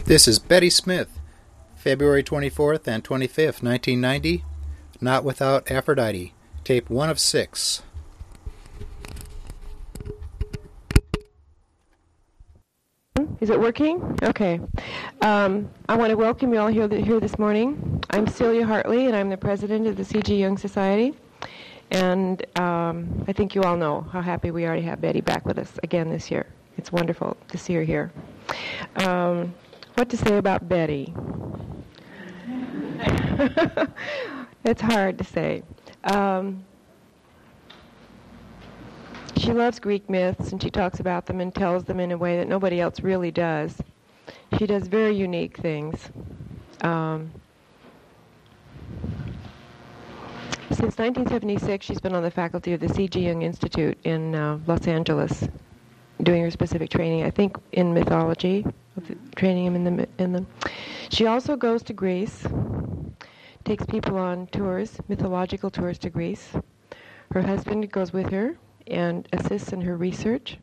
This is Betty Smith, February 24th and 25th, 1990, Not Without Aphrodite, tape 1 of 6. Is it working? Okay. I want to welcome you all here this morning. I'm Celia Hartley, and I'm the president of the C.G. Jung Society. And I think you all know how happy we are to have Betty back with us again this year. It's wonderful to see her here. What to say about Betty? It's hard to say. She loves Greek myths, and she talks about them and tells them in a way that nobody else really does. She does very unique things. Since 1976, she's been on the faculty of the C.G. Jung Institute in Los Angeles, doing her specific training, I think, in mythology, training him in the. She also goes to Greece, takes people on tours, mythological tours to Greece. Her husband goes with her and assists in her research.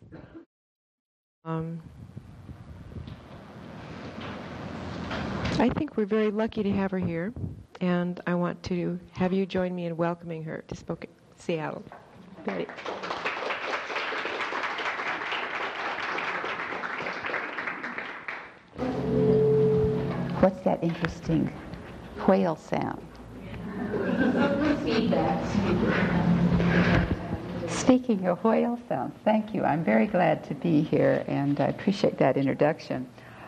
I think we're very lucky to have her here, and I want to have you join me in welcoming her to Seattle. Betty. What's that interesting whale sound? Feedback. Speaking of whale sounds, thank you. I'm very glad to be here, and I appreciate that introduction.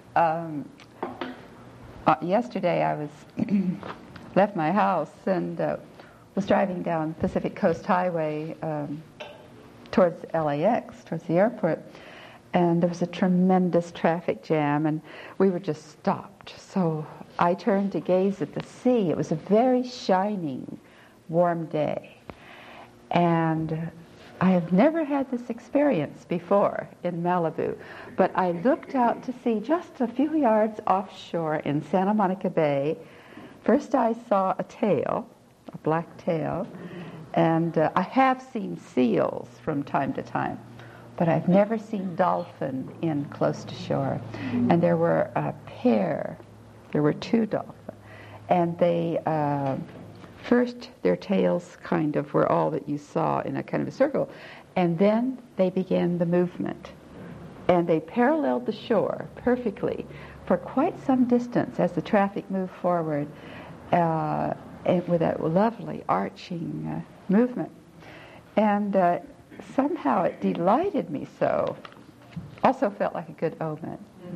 Yesterday I was left my house and was driving down Pacific Coast Highway towards LAX, towards the airport, and there was a tremendous traffic jam, and we were just stopped. So I turned to gaze at the sea. It was a very shining, warm day, and I have never had this experience before in Malibu, but I looked out to sea just a few yards offshore in Santa Monica Bay. First I saw a tail, a black tail, and I have seen seals from time to time, but I've never seen dolphin in close to shore. And there were there were two dolphins, and they first, their tails kind of were all that you saw in a kind of a circle, and then they began the movement. And they paralleled the shore perfectly for quite some distance as the traffic moved forward, and with that lovely arching movement. And somehow it delighted me so. Also felt like a good omen.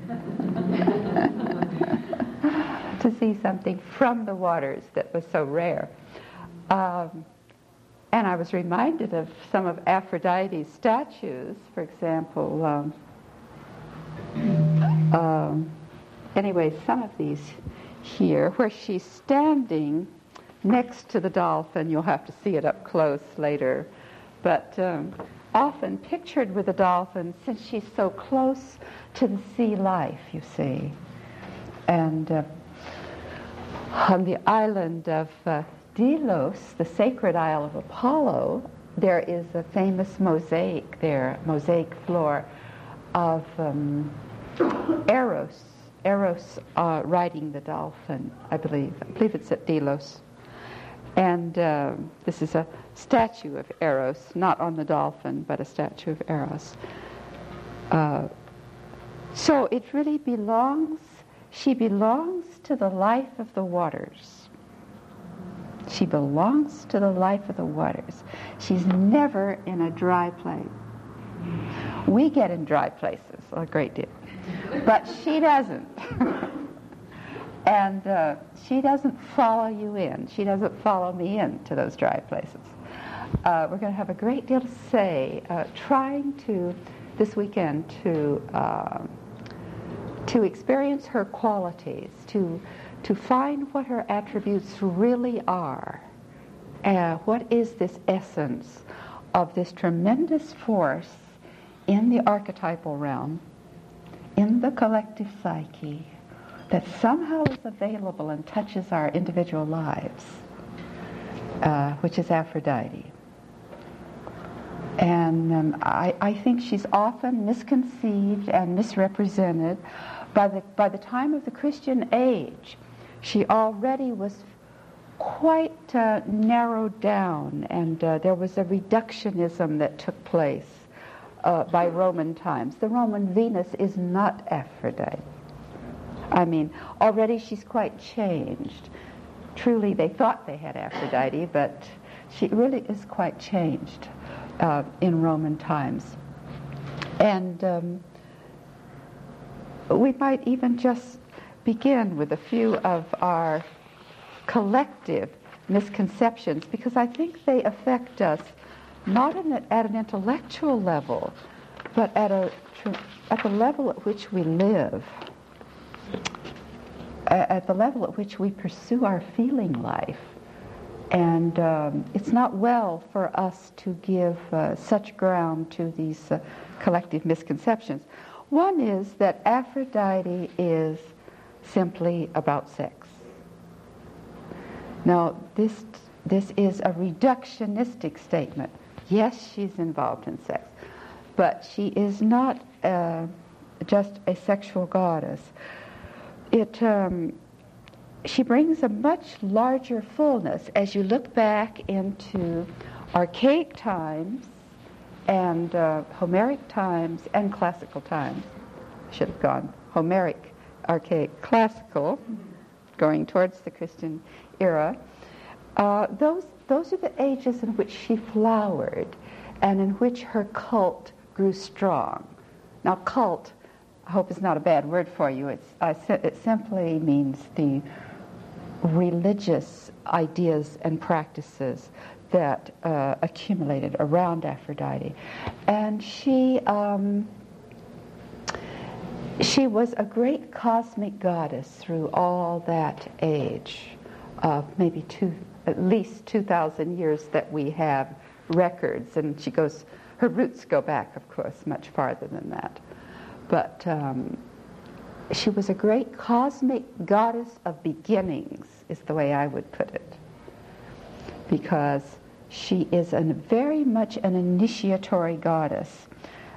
To see something from the waters that was so rare. And I was reminded of some of Aphrodite's statues, for example. Anyway, some of these here, where she's standing next to the dolphin. You'll have to see it up close later. But often pictured with the dolphin, since she's so close to the sea life, you see. And on the island of Delos, the sacred isle of Apollo, there is a famous mosaic there, mosaic floor of Eros riding the dolphin, I believe. I believe it's at Delos. And this is a statue of Eros, not on the dolphin, but a statue of Eros. So it really she belongs to the life of the waters. She belongs to the life of the waters. She's never in a dry place. We get in dry places a great deal, but she doesn't. And she doesn't follow you in. She doesn't follow me into those dry places. We're going to have a great deal to say, trying to, this weekend, to experience her qualities, to find what her attributes really are. What is this essence of this tremendous force in the archetypal realm, in the collective psyche, that somehow is available and touches our individual lives, which is Aphrodite. And I think she's often misconceived and misrepresented, by the time of the Christian age, she already was quite narrowed down, and there was a reductionism that took place by Roman times. The Roman Venus is not Aphrodite. I mean, already she's quite changed. Truly, they thought they had Aphrodite, but she really is quite changed in Roman times. And we might even just begin with a few of our collective misconceptions, because I think they affect us not at an intellectual level, but at the level at which we live, at the level at which we pursue our feeling life. And it's not well for us to give such ground to these collective misconceptions. One is that Aphrodite is simply about sex. Now, this is a reductionistic statement. Yes, she's involved in sex, but she is not just a sexual goddess. She brings a much larger fullness as you look back into archaic times and Homeric times and classical times. I should have gone Homeric, archaic, classical, going towards the Christian era. Those are the ages in which she flowered and in which her cult grew strong. Now, cult, I hope is not a bad word for you. It simply means the religious ideas and practices that accumulated around Aphrodite. And she was a great cosmic goddess through all that age of maybe at least 2,000 years that we have records. And her roots go back, of course, much farther than that. But she was a great cosmic goddess of beginnings, is the way I would put it. Because she is very much an initiatory goddess.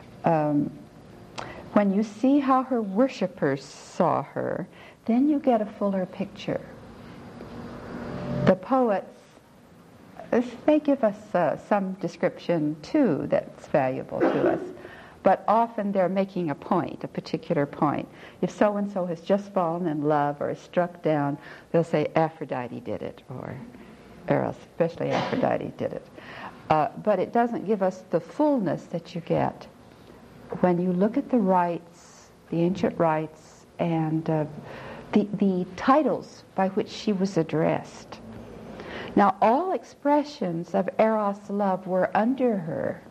When you see how her worshippers saw her, then you get a fuller picture. The poets, they give us some description too that's valuable to us. But often they're making a point, a particular point. If so-and-so has just fallen in love or is struck down, they'll say Aphrodite did it, or Eros, especially Aphrodite did it. But it doesn't give us the fullness that you get when you look at the rites, the ancient rites, and the titles by which she was addressed. Now, all expressions of Eros love were under her.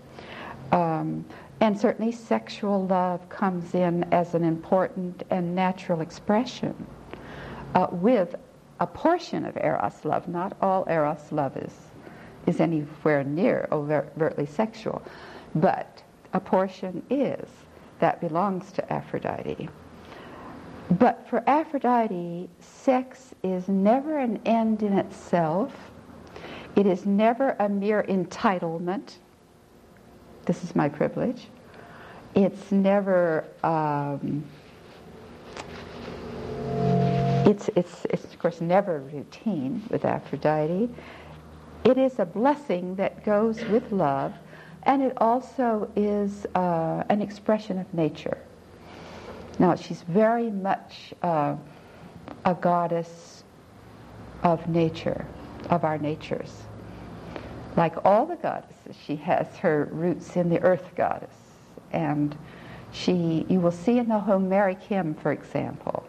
And certainly sexual love comes in as an important and natural expression with a portion of Eros love. Not all Eros love is anywhere near overtly sexual, but a portion is. That belongs to Aphrodite. But for Aphrodite, sex is never an end in itself. It is never a mere entitlement. This is my privilege. It's never, it's of course never routine with Aphrodite. It is a blessing that goes with love, and it also is an expression of nature. Now, she's very much a goddess of nature, of our natures. Like all the goddesses, she has her roots in the earth goddess. And you will see in the Homeric hymn, for example,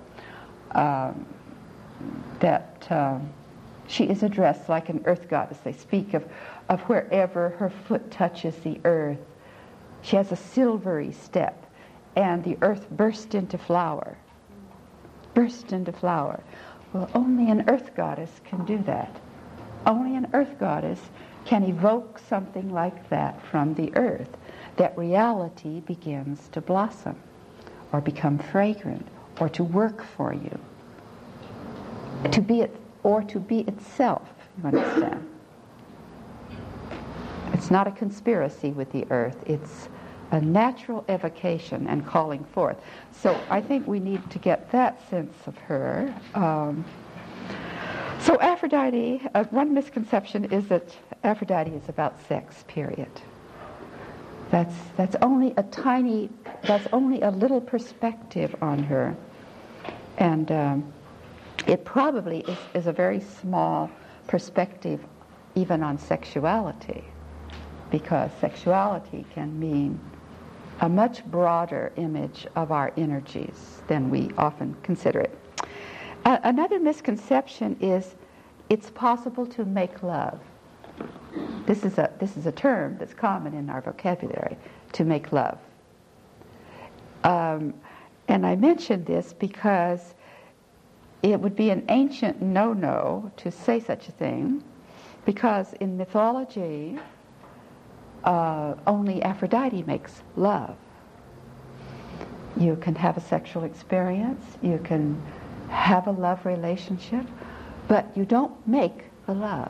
that she is addressed like an earth goddess. They speak of wherever her foot touches the earth. She has a silvery step, and the earth burst into flower. Burst into flower. Well, only an earth goddess can do that. Only an earth goddess can evoke something like that from the earth, that reality begins to blossom or become fragrant or to work for you, to be itself, you understand. It's not a conspiracy with the earth. It's a natural evocation and calling forth. So I think we need to get that sense of her. So Aphrodite, one misconception is that Aphrodite is about sex, period. That's only a little perspective on her. And it probably is a very small perspective even on sexuality, because sexuality can mean a much broader image of our energies than we often consider it. Another misconception is it's possible to make love. This is a term that's common in our vocabulary, to make love. And I mention this because it would be an ancient no-no to say such a thing, because in mythology, only Aphrodite makes love. You can have a sexual experience, you can have a love relationship, but you don't make the love.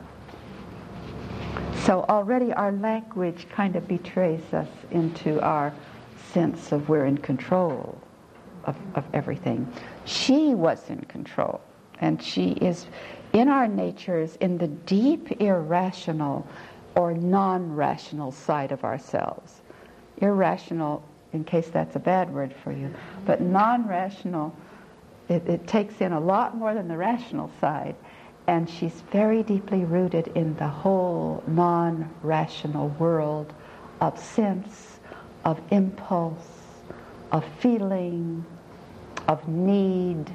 So already our language kind of betrays us into our sense of we're in control of everything. She was in control, and she is in our natures in the deep irrational or non-rational side of ourselves. Irrational, in case that's a bad word for you, but non-rational, it takes in a lot more than the rational side, and she's very deeply rooted in the whole non-rational world of sense, of impulse, of feeling, of need.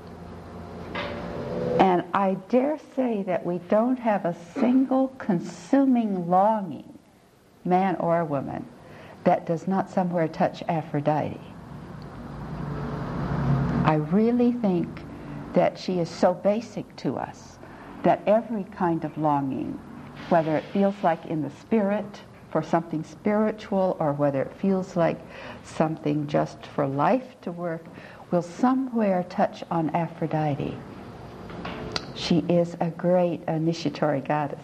And I dare say that we don't have a single consuming longing, man or woman, that does not somewhere touch Aphrodite. I really think that she is so basic to us that every kind of longing, whether it feels like in the spirit for something spiritual or whether it feels like something just for life to work, will somewhere touch on Aphrodite. She is a great initiatory goddess.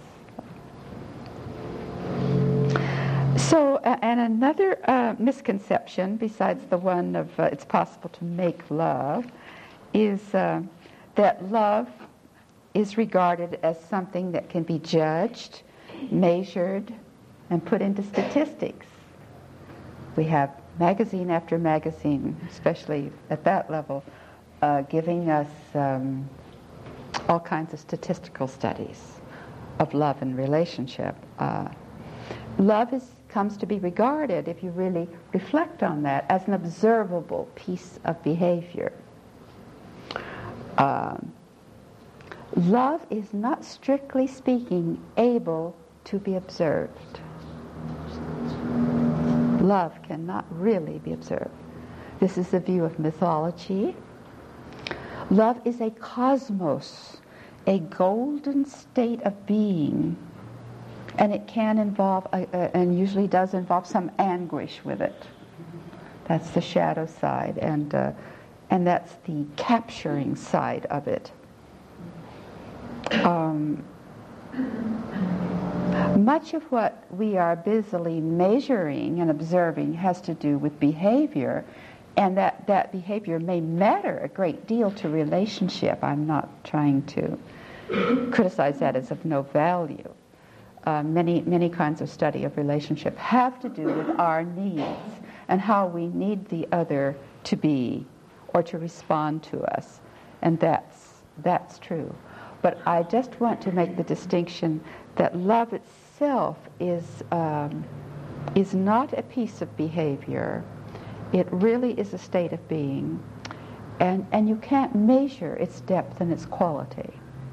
So, and another misconception, besides the one of it's possible to make love, is that love is regarded as something that can be judged, measured, and put into statistics. We have magazine after magazine, especially at that level, giving us all kinds of statistical studies of love and relationship. Love comes to be regarded, if you really reflect on that, as an observable piece of behavior. Love is not, strictly speaking, able to be observed. Love cannot really be observed. This is the view of mythology. Love is a cosmos, a golden state of being, and it can involve, and usually does involve, some anguish with it. That's the shadow side, and that's the capturing side of it. Much of what we are busily measuring and observing has to do with behavior, and that behavior may matter a great deal to relationship. I'm not trying to criticize that as of no value. Many kinds of study of relationship have to do with our needs and how we need the other to be or to respond to us, and that's true. But I just want to make the distinction that love itself is not a piece of behavior. It really is a state of being, and you can't measure its depth and its quality.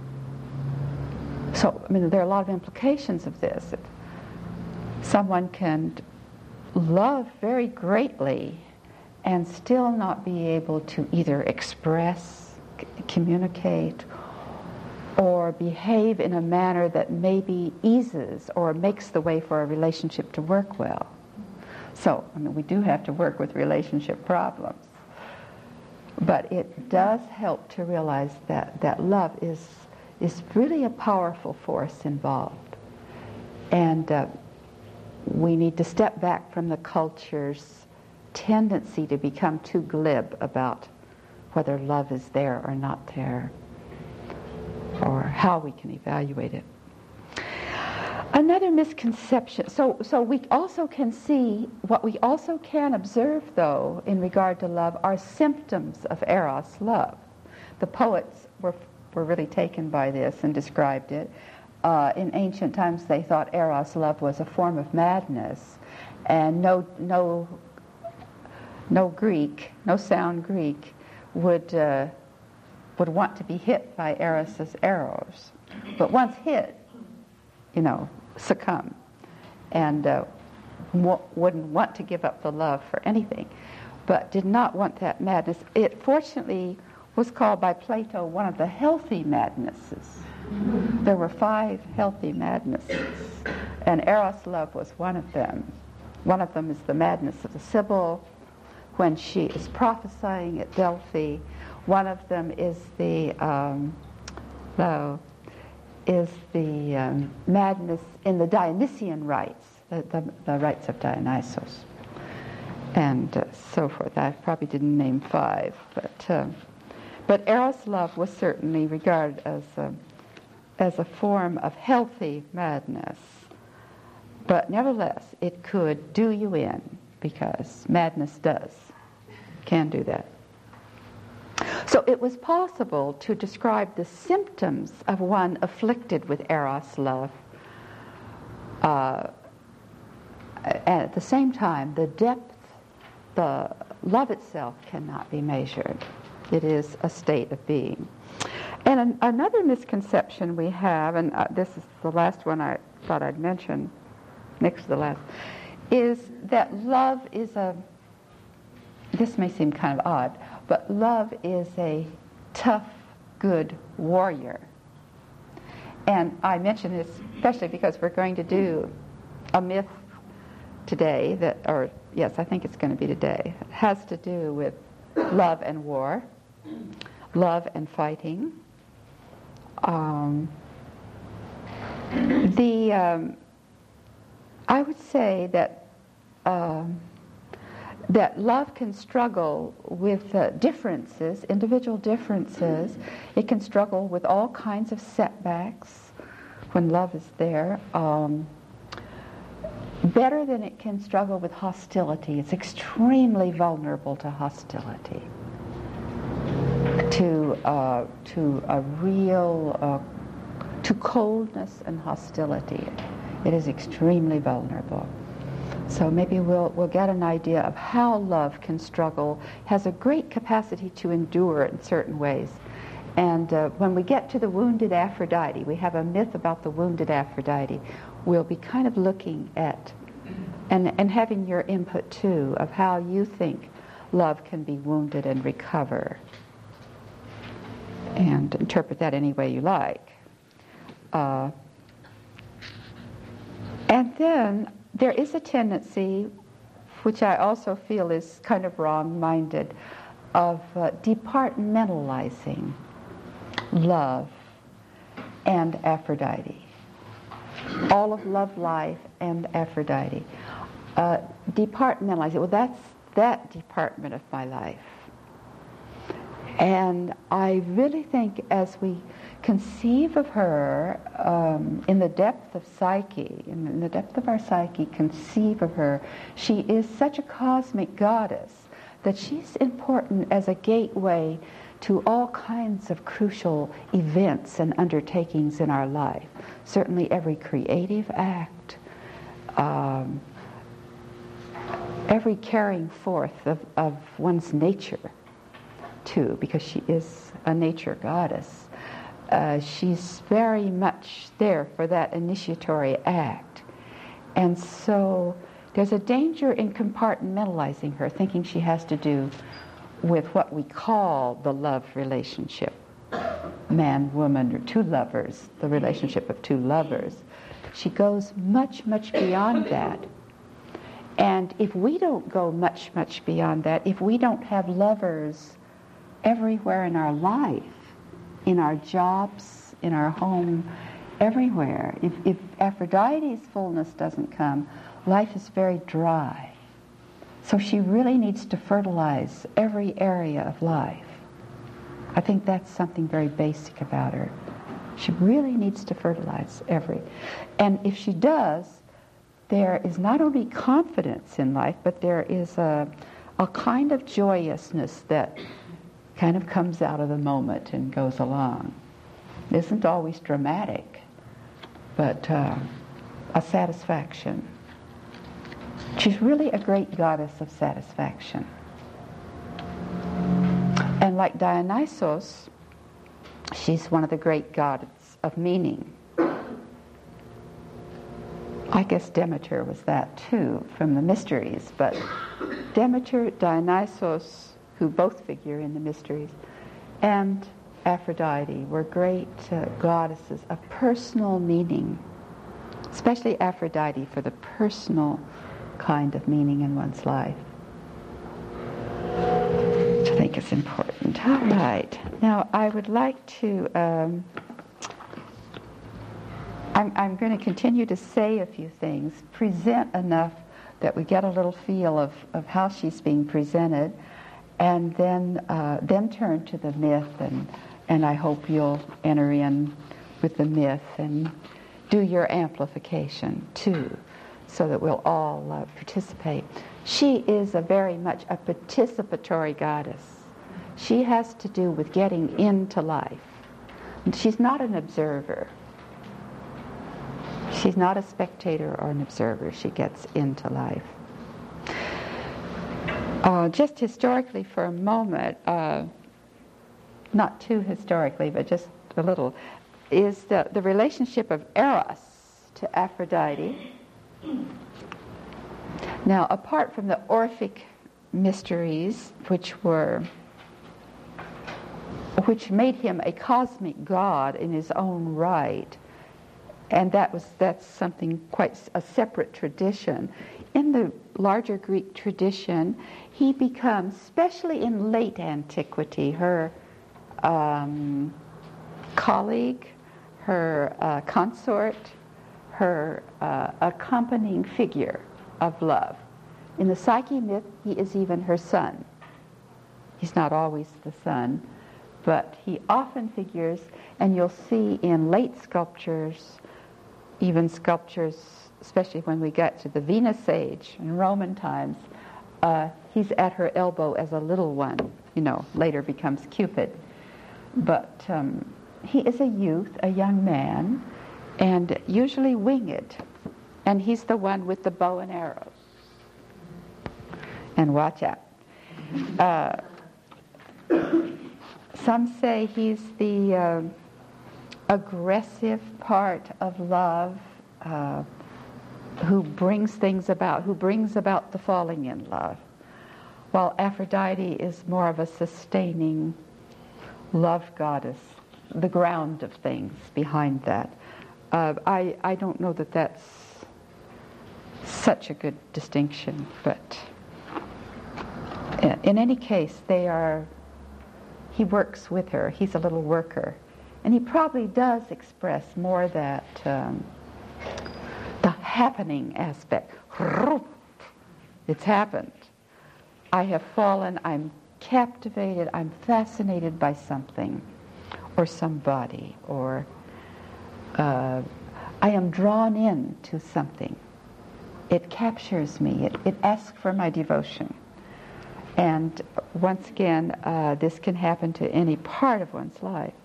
So, I mean, there are a lot of implications of this. Someone can love very greatly and still not be able to either express, communicate, or behave in a manner that maybe eases or makes the way for a relationship to work well. So, I mean, we do have to work with relationship problems. But it does help to realize that love is really a powerful force involved. And we need to step back from the culture's tendency to become too glib about whether love is there or not there, or how we can evaluate it. Another misconception, so we also can see, what we also can observe, though, in regard to love, are symptoms of eros love. The poets were really taken by this and described it. In ancient times, they thought eros love was a form of madness, and no sound Greek would want to be hit by Eros's arrows. But once hit, succumb, and wouldn't want to give up the love for anything, but did not want that madness. It fortunately was called by Plato one of the healthy madnesses. There were 5 healthy madnesses, and Eros love was one of them. One of them is the madness of the Sibyl when she is prophesying at Delphi. One of them is the madness in the Dionysian rites, the rites of Dionysus, and so forth. I probably didn't name 5, but Eros love was certainly regarded as a form of healthy madness. But nevertheless, it could do you in, because madness can do that. So it was possible to describe the symptoms of one afflicted with eros love. At the same time, the depth, the love itself cannot be measured. It is a state of being. And another misconception we have, and this is the last one I thought I'd mention, next to the last, is that love is this may seem kind of odd, but love is a tough, good warrior. And I mention this especially because we're going to do a myth today I think it's going to be today. It has to do with love and war, love and fighting. I would say that that love can struggle with differences, individual differences. It can struggle with all kinds of setbacks when love is there. Better than it can struggle with hostility. It's extremely vulnerable to hostility, to coldness and hostility. It is extremely vulnerable. So maybe we'll get an idea of how love can struggle, has a great capacity to endure in certain ways. And when we get to the wounded Aphrodite, we have a myth about the wounded Aphrodite. We'll be kind of looking at and having your input too of how you think love can be wounded and recover, and interpret that any way you like. And then there is a tendency, which I also feel is kind of wrong-minded, of departmentalizing love and Aphrodite. All of love life and Aphrodite. Departmentalize it. Well, that's that department of my life. And I really think as we conceive of her in the depth of psyche, in the depth of our psyche, conceive of her, she is such a cosmic goddess that she's important as a gateway to all kinds of crucial events and undertakings in our life. Certainly every creative act, every carrying forth of one's nature, too, because she is a nature goddess. She's very much there for that initiatory act. And so there's a danger in compartmentalizing her, thinking she has to do with what we call the love relationship, man, woman, or two lovers, the relationship of two lovers. She goes much, much beyond that. And if we don't go much, much beyond that, if we don't have lovers everywhere in our life, in our jobs, in our home, everywhere. If Aphrodite's fullness doesn't come, life is very dry. So she really needs to fertilize every area of life. I think that's something very basic about her. She really needs to fertilize every. And if she does, there is not only confidence in life, but there is a kind of joyousness that kind of comes out of the moment and goes along. It isn't always dramatic, but a satisfaction. She's really a great goddess of satisfaction. And like Dionysos, she's one of the great goddesses of meaning. I guess Demeter was that too, from the mysteries, but Demeter, Dionysos, who both figure in the mysteries, and Aphrodite were great goddesses of personal meaning, especially Aphrodite for the personal kind of meaning in one's life. I think it's important. All right. Now, I would like to... I'm going to continue to say a few things, present enough that we get a little feel of how she's being presented, and then turn to the myth, and I hope you'll enter in with the myth and do your amplification too, so that we'll all participate. She is a very much a participatory goddess. She has to do with getting into life. She's not an observer. She's not a spectator or an observer. She gets into life. Just historically for a moment, not too historically, but just a little, is the relationship of Eros to Aphrodite. Now, apart from the Orphic mysteries, which made him a cosmic god in his own right, and that's something quite a separate tradition. In the larger Greek tradition, he becomes, especially in late antiquity, her colleague, her consort, her accompanying figure of love. In the Psyche myth, he is even her son. He's not always the son, but he often figures, and you'll see in late sculptures, even sculptures, especially when we get to the Venus age in Roman times, he's at her elbow as a little one, later becomes Cupid. But he is a youth, a young man, and usually winged. And he's the one with the bow and arrows. And watch out. Some say he's the aggressive part of love, who brings about the falling in love, while Aphrodite is more of a sustaining love goddess, the ground of things behind that. I don't know that that's such a good distinction, but in any case, he works with her. He's a little worker. And he probably does express more that the happening aspect. It's happened. I have fallen. I'm captivated. I'm fascinated by something or somebody, or I am drawn into something. It captures me. It asks for my devotion. And once again, this can happen to any part of one's life.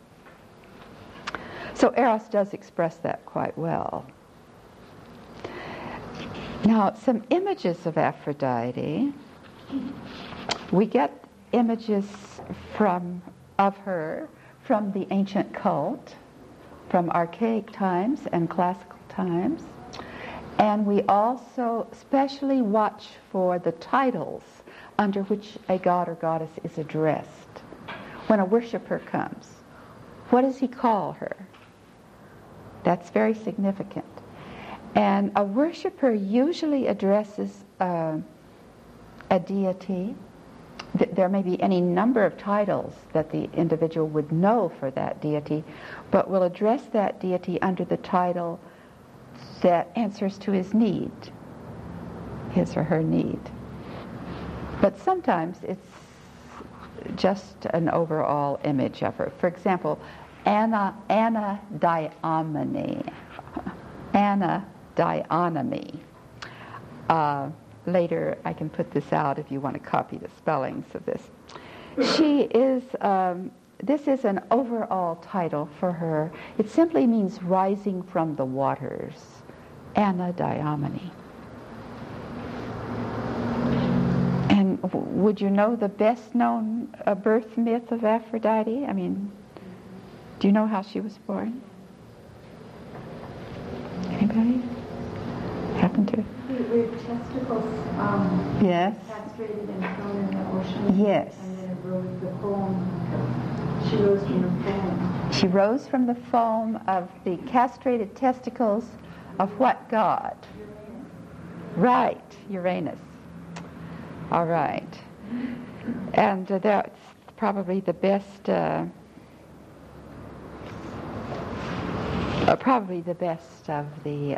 So Eros does express that quite well. Now, some images of Aphrodite. We get images of her from the ancient cult, from archaic times and classical times. And we also especially watch for the titles under which a god or goddess is addressed. When a worshiper comes, what does he call her? That's very significant. And a worshiper usually addresses a deity there may be any number of titles that the individual would know for that deity, but will address that deity under the title that answers to his need, his or her need. But sometimes it's just an overall image of her. For example, Anna Dionomy. Anna Dionomy. Later I can put this out if you want to copy the spellings of this. She is, this is an overall title for her. It simply means rising from the waters. Anna Dionomy. And would you know the best known birth myth of Aphrodite? I mean, do you know how she was born? Anybody? Happen to? Were testicles Yes. castrated and thrown in the ocean? Yes. And then it rose the foam. She rose from the foam. She rose from the foam of the castrated testicles of what god? Right, Uranus. All right. And that's probably the best, of the,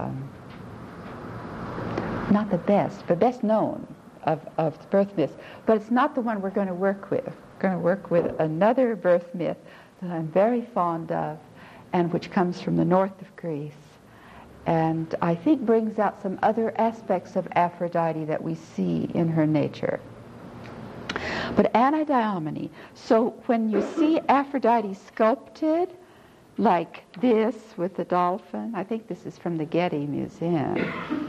not the best, but best known of birth myths. But it's not the one we're going to work with. We're going to work with another birth myth that I'm very fond of, and which comes from the north of Greece, and I think brings out some other aspects of Aphrodite that we see in her nature. But Anna Dionomy, so when you see Aphrodite sculpted like this with the dolphin, I think this is from the Getty Museum,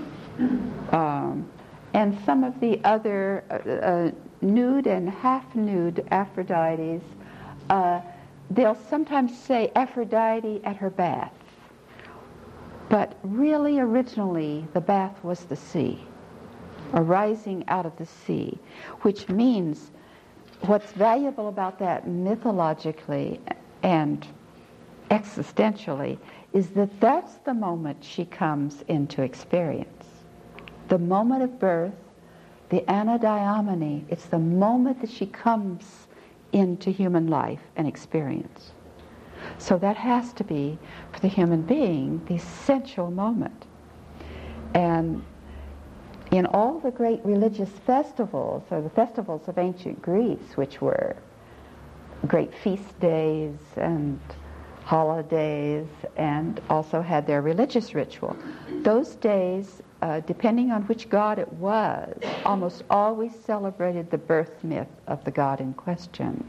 and some of the other nude and half-nude Aphrodites, they'll sometimes say Aphrodite at her bath. But really, originally, the bath was the sea, arising out of the sea, which means what's valuable about that mythologically and existentially is that that's the moment she comes into experience. The moment of birth, the Anadyomene, it's the moment that she comes into human life and experience. So that has to be, for the human being, the essential moment. And in all the great religious festivals, or the festivals of ancient Greece, which were great feast days and holidays, and also had their religious ritual, those days, depending on which god it was, almost always celebrated the birth myth of the god in question.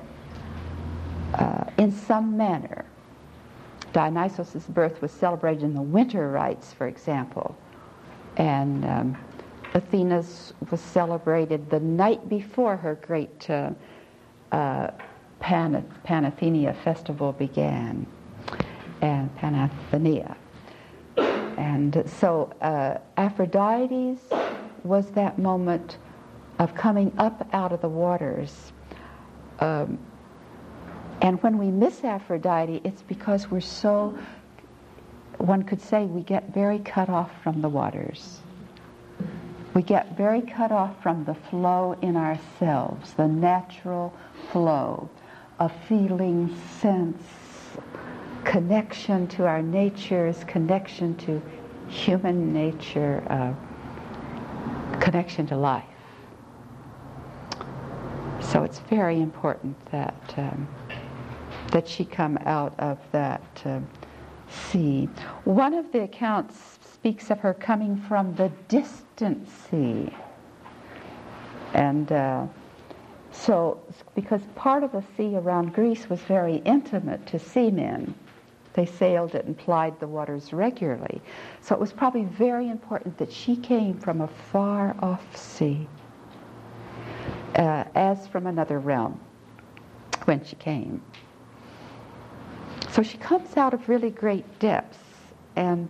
In some manner. Dionysus' birth was celebrated in the winter rites, for example, and Athena's was celebrated the night before her great Panathenia festival began, and Panathenia. And so Aphrodite's was that moment of coming up out of the waters. And when we miss Aphrodite, it's because we're so, one could say, we get very cut off from the waters. We get very cut off from the flow in ourselves, the natural flow of feeling, sense, connection to our natures, connection to human nature, connection to life. So it's very important that that she come out of that sea. One of the accounts speaks of her coming from the distant sea. And so, because part of the sea around Greece was very intimate to seamen, they sailed it and plied the waters regularly. So it was probably very important that she came from a far-off sea, as from another realm, when she came. So she comes out of really great depths, and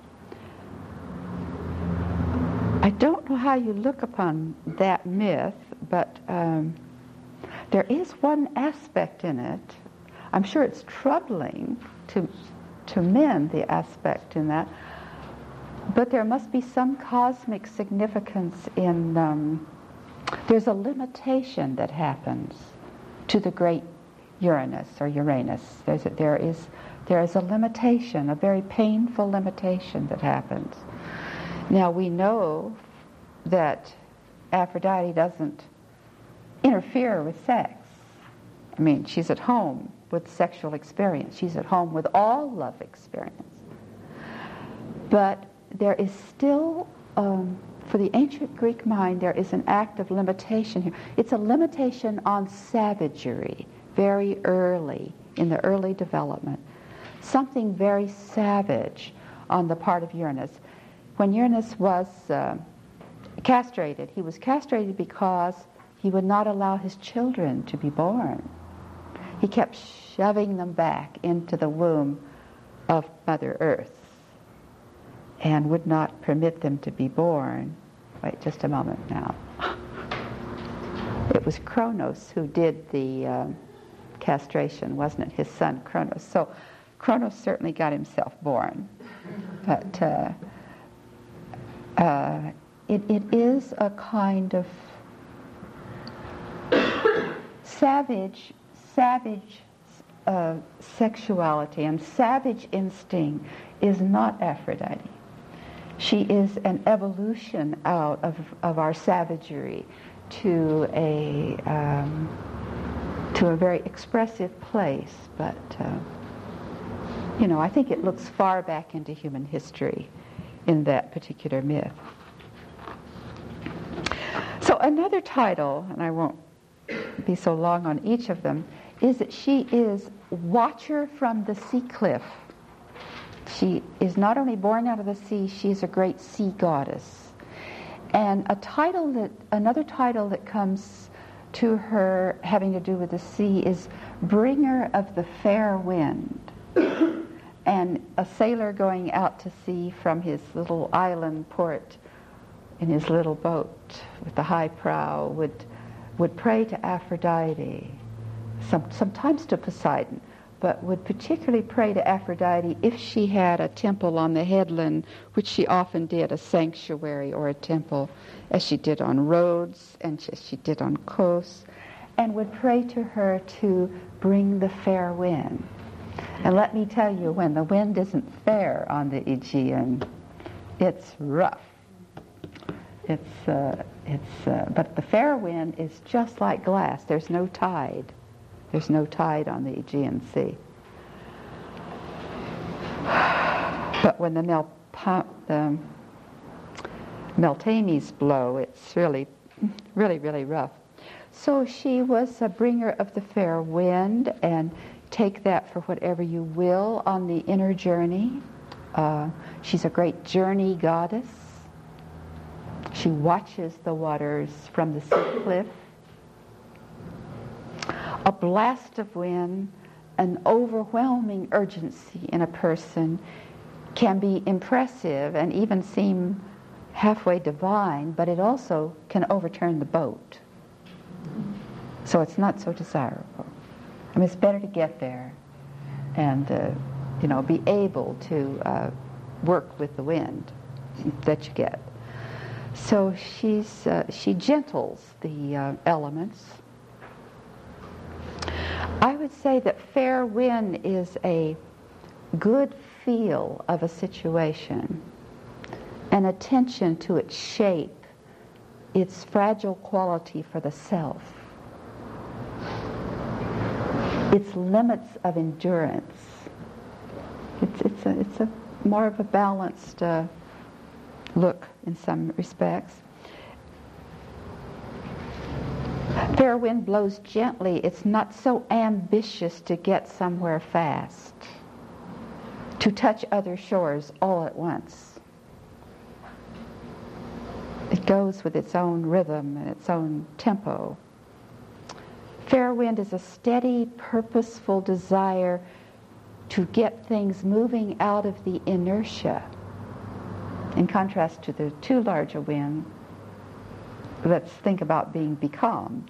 I don't know how you look upon that myth, but there is one aspect in it. I'm sure it's troubling to men, the aspect in that, but there must be some cosmic significance in there's a limitation that happens to the great Uranus or Uranus. There is a limitation, a very painful limitation that happens. Now we know that Aphrodite doesn't interfere with sex. I mean, she's at home with sexual experience. She's at home with all love experience. But there is still, for the ancient Greek mind, there is an act of limitation here. It's a limitation on savagery, very early, in the early development. Something very savage on the part of Uranus. When Uranus was castrated, he was castrated because he would not allow his children to be born. He kept shoving them back into the womb of Mother Earth and would not permit them to be born. Wait just a moment now. It was Kronos who did the castration, wasn't it? His son Kronos. So Kronos certainly got himself born. But it is a kind of savage sexuality, and savage instinct is not Aphrodite. She is an evolution out of our savagery to a very expressive place. But I think it looks far back into human history in that particular myth. So another title, and I won't be so long on each of them, is that she is watcher from the sea cliff. She is not only born out of the sea, she is a great sea goddess. And another title that comes to her having to do with the sea is bringer of the fair wind. And a sailor going out to sea from his little island port in his little boat with the high prow would pray to Aphrodite, sometimes to Poseidon, but would particularly pray to Aphrodite if she had a temple on the headland, which she often did, a sanctuary or a temple, as she did on roads and as she did on coasts, and would pray to her to bring the fair wind. And let me tell you, when the wind isn't fair on the Aegean, it's rough. But the fair wind is just like glass. There's no tide. There's no tide on the Aegean Sea. But when the Meltames blow, it's really, really, really rough. So she was a bringer of the fair wind, and take that for whatever you will on the inner journey. She's a great journey goddess. She watches the waters from the sea cliff. A blast of wind, an overwhelming urgency in a person can be impressive and even seem halfway divine, but it also can overturn the boat. So it's not so desirable. I mean, it's better to get there and, be able to work with the wind that you get. So she gentles the elements. I would say that fair wind is a good feel of a situation, an attention to its shape, its fragile quality for the self, its limits of endurance. It's a more of a balanced look in some respects. Fair wind blows gently. It's not so ambitious to get somewhere fast, to touch other shores all at once. It goes with its own rhythm and its own tempo. Fair wind is a steady, purposeful desire to get things moving out of the inertia, in contrast to the too large a wind. Let's think about being becalmed.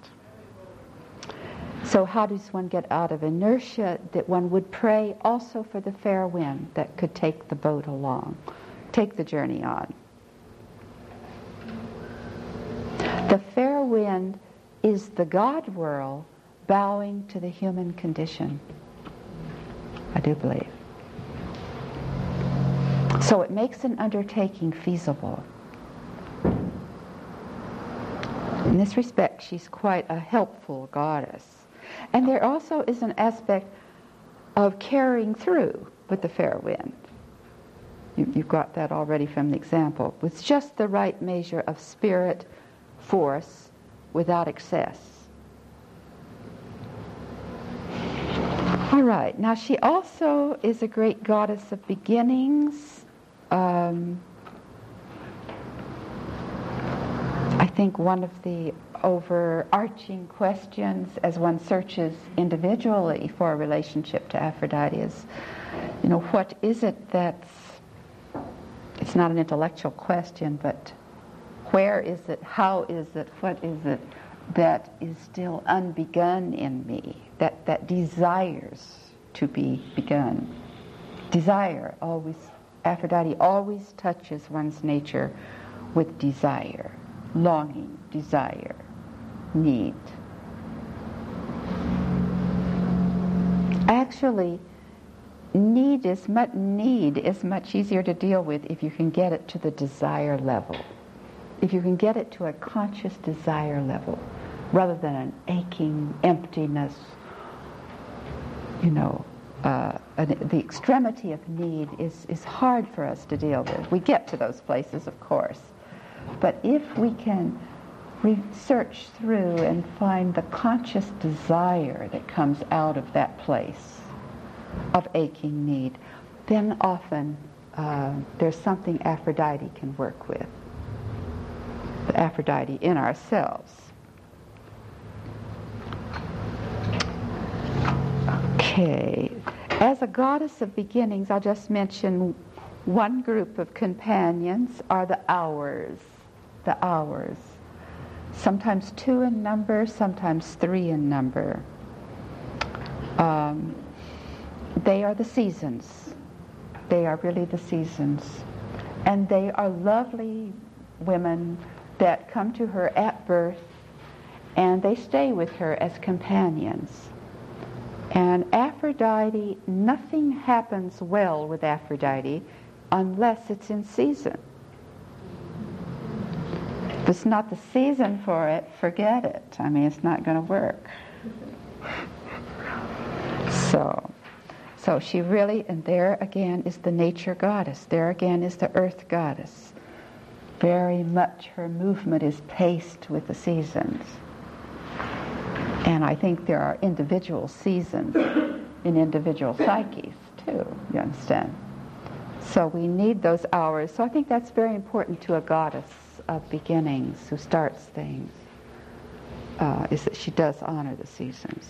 So how does one get out of inertia? That one would pray also for the fair wind that could take the boat along, take the journey on. The fair wind wind is the God world bowing to the human condition. I do believe. So it makes an undertaking feasible. In this respect, she's quite a helpful goddess. And there also is an aspect of carrying through with the fair wind. You've got that already from the example. With just the right measure of spirit, force, without excess. All right. Now she also is a great goddess of beginnings. I think one of the overarching questions as one searches individually for a relationship to Aphrodite is, what is it that's, it's not an intellectual question, but where is it, how is it, what is it that is still unbegun in me, that desires to be begun. Desire always, Aphrodite always touches one's nature with desire, longing, desire, need. Actually, need is much easier to deal with if you can get it to the desire level. If you can get it to a conscious desire level, rather than an aching emptiness, the extremity of need is hard for us to deal with. We get to those places, of course. But if we can search through and find the conscious desire that comes out of that place of aching need, then often there's something Aphrodite can work with. The Aphrodite in ourselves. Okay. As a goddess of beginnings, I'll just mention one group of companions are the hours. The hours. Sometimes 2 in number, sometimes 3 in number. They are the seasons. They are really the seasons. And they are lovely women that come to her at birth, and they stay with her as companions. And Aphrodite, nothing happens well with Aphrodite unless it's in season. If it's not the season for it, forget it. I mean, it's not going to work. So she really, and there again is the nature goddess. There again is the earth goddess. Very much her movement is paced with the seasons. And I think there are individual seasons in individual psyches too, you understand? So we need those hours. So I think that's very important to a goddess of beginnings who starts things, is that she does honor the seasons.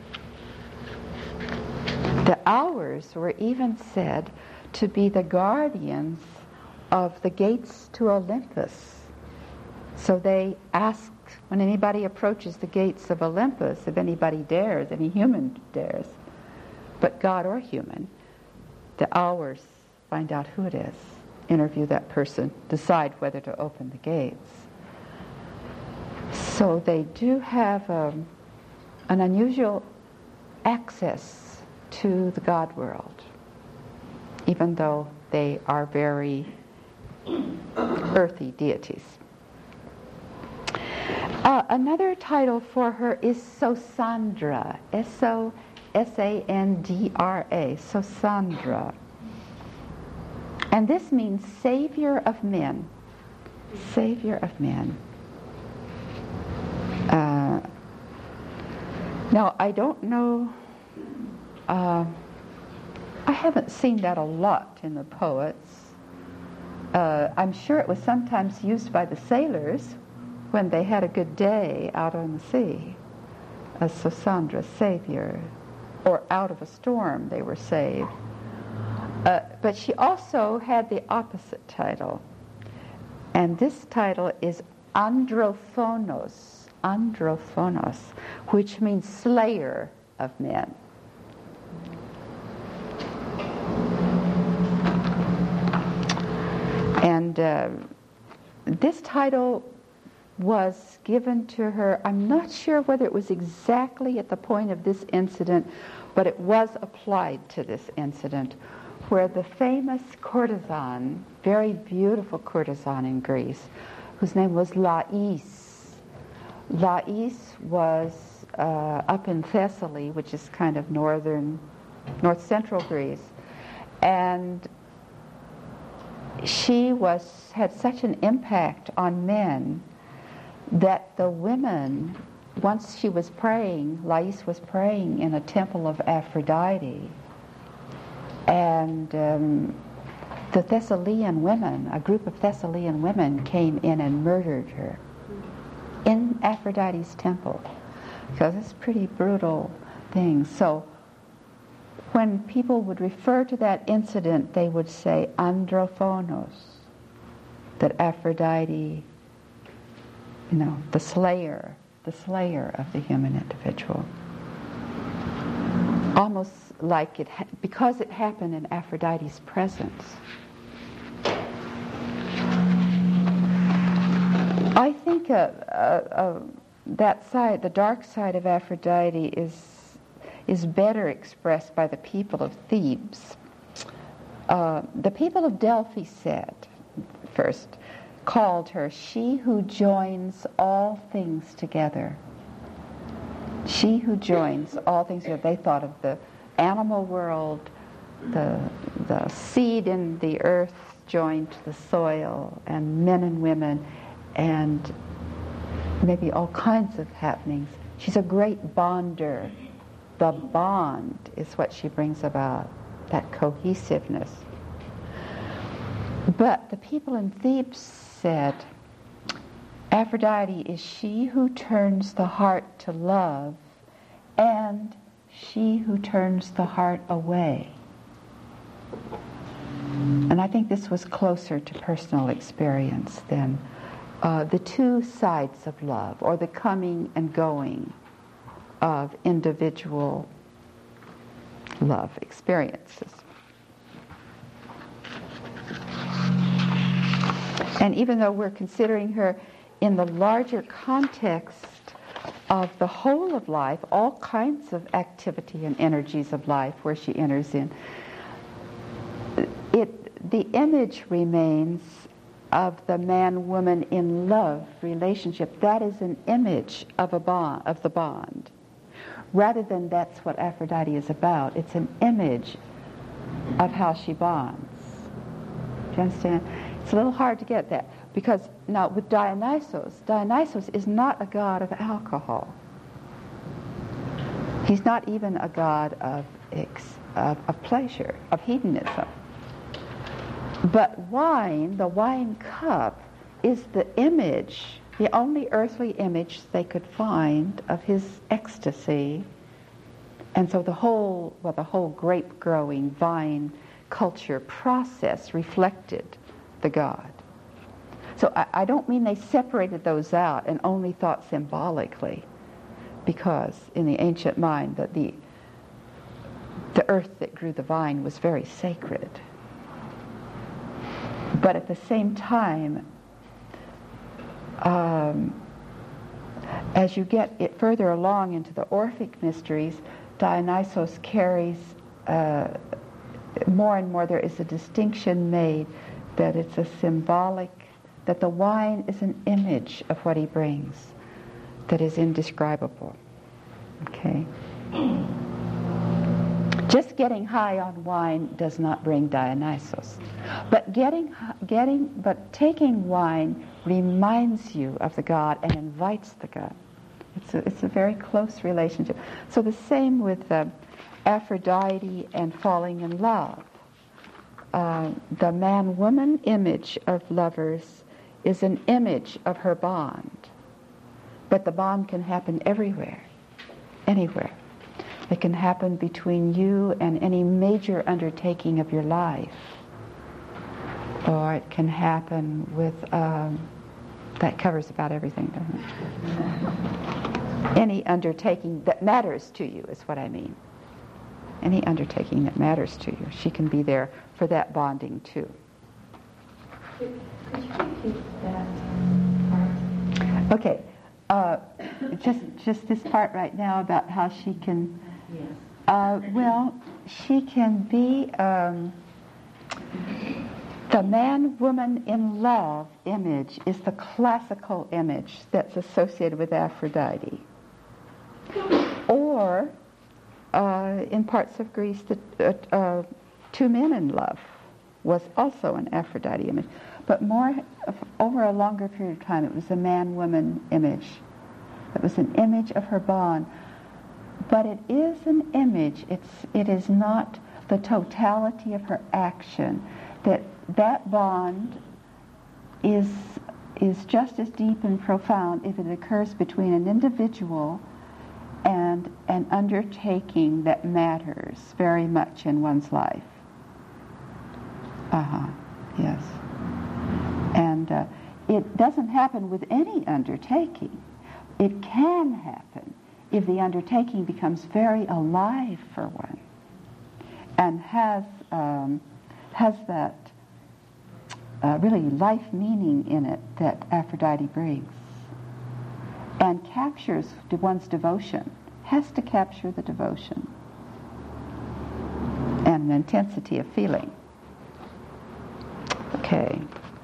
The hours were even said to be the guardians of the gates to Olympus. So they asked, when anybody approaches the gates of Olympus, if anybody dares, any human dares, but God or human, the hours find out who it is, interview that person, decide whether to open the gates. So they do have an unusual access to the God world, even though they are very earthy deities. Another title for her is Sosandra, S-O-S-A-N-D-R-A, Sosandra. And this means Savior of men. Savior of men. Now, I don't know, I haven't seen that a lot in the poets. I'm sure it was sometimes used by the sailors when they had a good day out on the sea, as Sosandra, Savior, or out of a storm they were saved. But she also had the opposite title, and this title is Androphonos, which means slayer of men. And this title was given to her. I'm not sure whether it was exactly at the point of this incident, but it was applied to this incident, where the famous courtesan, very beautiful courtesan in Greece, whose name was Lais. Lais was up in Thessaly, which is kind of north-central Greece, and she had such an impact on men that the women, once she was praying, Lais was praying in a temple of Aphrodite, and the Thessalian women, a group of Thessalian women, came in and murdered her in Aphrodite's temple. So it's pretty brutal thing. So when people would refer to that incident, they would say androphonos, that Aphrodite, the slayer of the human individual. Almost like because it happened in Aphrodite's presence. I think that side, the dark side of Aphrodite, is better expressed by the people of Thebes. The people of Delphi called her she who joins all things together. She who joins all things together. They thought of the animal world, the seed in the earth joined to the soil, and men and women, and maybe all kinds of happenings. She's a great bonder. The bond is what she brings about, that cohesiveness. But the people in Thebes said, Aphrodite is she who turns the heart to love and she who turns the heart away. And I think this was closer to personal experience than the two sides of love, or the coming and going of individual love experiences. And even though we're considering her in the larger context of the whole of life, all kinds of activity and energies of life where she enters in, the image remains of the man-woman in love relationship. That is an image of the bond. Rather than that's what Aphrodite is about. It's an image of how she bonds. Do you understand? It's a little hard to get that, because now with Dionysos is not a god of alcohol. He's not even a god of pleasure, of hedonism. But wine, the wine cup, is the image, the only earthly image they could find of his ecstasy. And so the whole grape growing vine culture process reflected the god. So I don't mean they separated those out and only thought symbolically, because in the ancient mind that the earth that grew the vine was very sacred. But at the same time, as you get it further along into the Orphic mysteries, Dionysos carries more and more. There is a distinction made that it's a symbolic, that the wine is an image of what he brings that is indescribable. Okay? Just getting high on wine does not bring Dionysos. But taking wine reminds you of the god and invites the god. It's a very close relationship. So the same with Aphrodite and falling in love. The man-woman image of lovers is an image of her bond. But the bond can happen everywhere, anywhere. It can happen between you and any major undertaking of your life. Or it can happen with, that covers about everything, doesn't it? Any undertaking that matters to you is what I mean. Any undertaking that matters to you. She can be there for that bonding too. Could you repeat that Okay, just this part right now about how she can. Yes. Well, she can be the man-woman in love image is the classical image that's associated with Aphrodite. Or in parts of Greece, the two men in love was also an Aphrodite image. But more over a longer period of time, it was a man-woman image. It was an image of her bond. But it is an image. It is not the totality of her action. That bond is just as deep and profound if it occurs between an individual and an undertaking that matters very much in one's life. Yes. And it doesn't happen with any undertaking. It can happen if the undertaking becomes very alive for one and has that really life meaning in it that Aphrodite brings and captures one's devotion, has to capture the devotion and the intensity of feeling. Okay.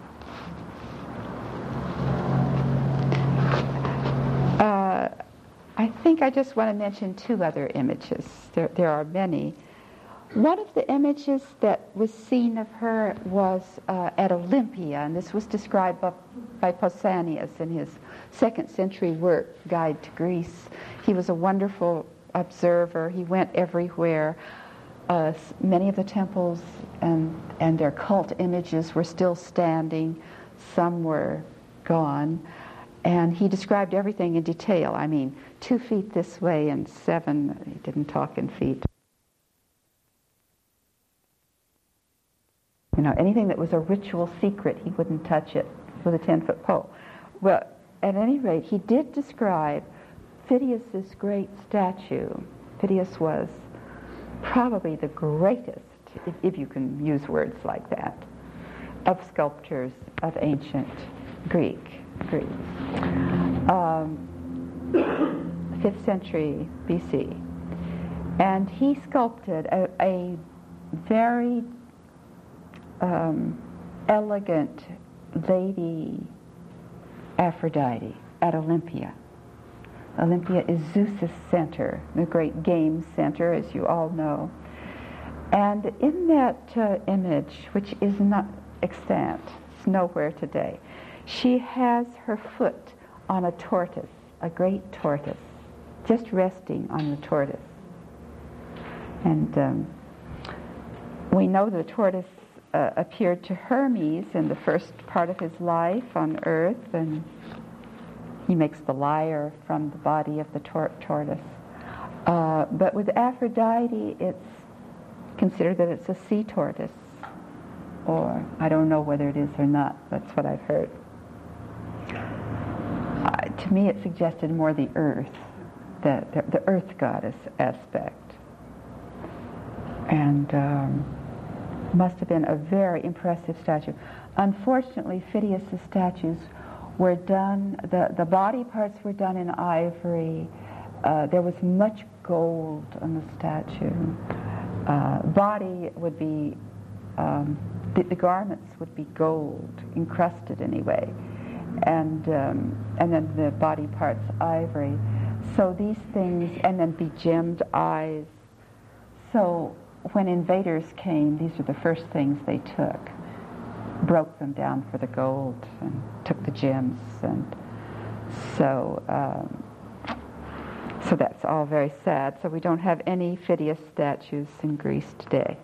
I think I just want to mention two other images. There are many. One of the images that was seen of her was at Olympia, and this was described by Pausanias in his 2nd century work, Guide to Greece. He was a wonderful observer. He went everywhere. Many of the temples and their cult images were still standing. Some were gone. And he described everything in detail. I mean, 2 feet this way and 7, he didn't talk in feet. You know, anything that was a ritual secret, he wouldn't touch it with a 10-foot pole. Well, at any rate, he did describe Phidias's great statue. Phidias was probably the greatest, if you can use words like that, of sculptors of ancient Greece. 5th century BC. And he sculpted a very elegant lady Aphrodite at Olympia. Olympia is Zeus's center, the great game center, as you all know. And in that image, which is not extant, it's nowhere today, she has her foot on a tortoise, a great tortoise, just resting on the tortoise. And we know the tortoise appeared to Hermes in the first part of his life on Earth, and he makes the lyre from the body of the tortoise. But with Aphrodite, it's considered that it's a sea tortoise, or I don't know whether it is or not. That's what I've heard. To me, it suggested more the earth, the earth goddess aspect. And must have been a very impressive statue. Unfortunately, Phidias's statues were done, the body parts were done in ivory. There was much gold on the statue. Body would be, the garments would be gold, encrusted anyway. And then the body parts ivory. So these things, and then begemmed eyes. So when invaders came, these were the first things they took. Broke them down for the gold and took the gems. And so that's all very sad. So we don't have any Phidias statues in Greece today.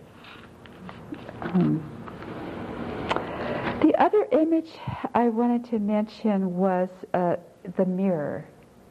The other image I wanted to mention was the mirror.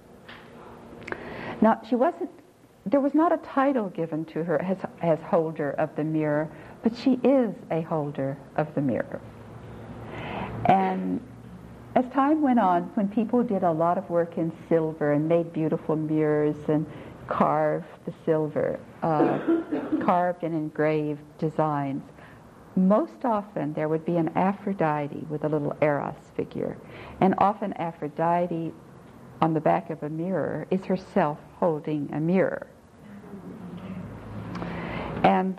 Now, there was not a title given to her as holder of the mirror, but she is a holder of the mirror. And as time went on, when people did a lot of work in silver and made beautiful mirrors and carved the silver, carved and engraved designs, most often there would be an Aphrodite with a little Eros figure. And often Aphrodite on the back of a mirror is herself holding a mirror. And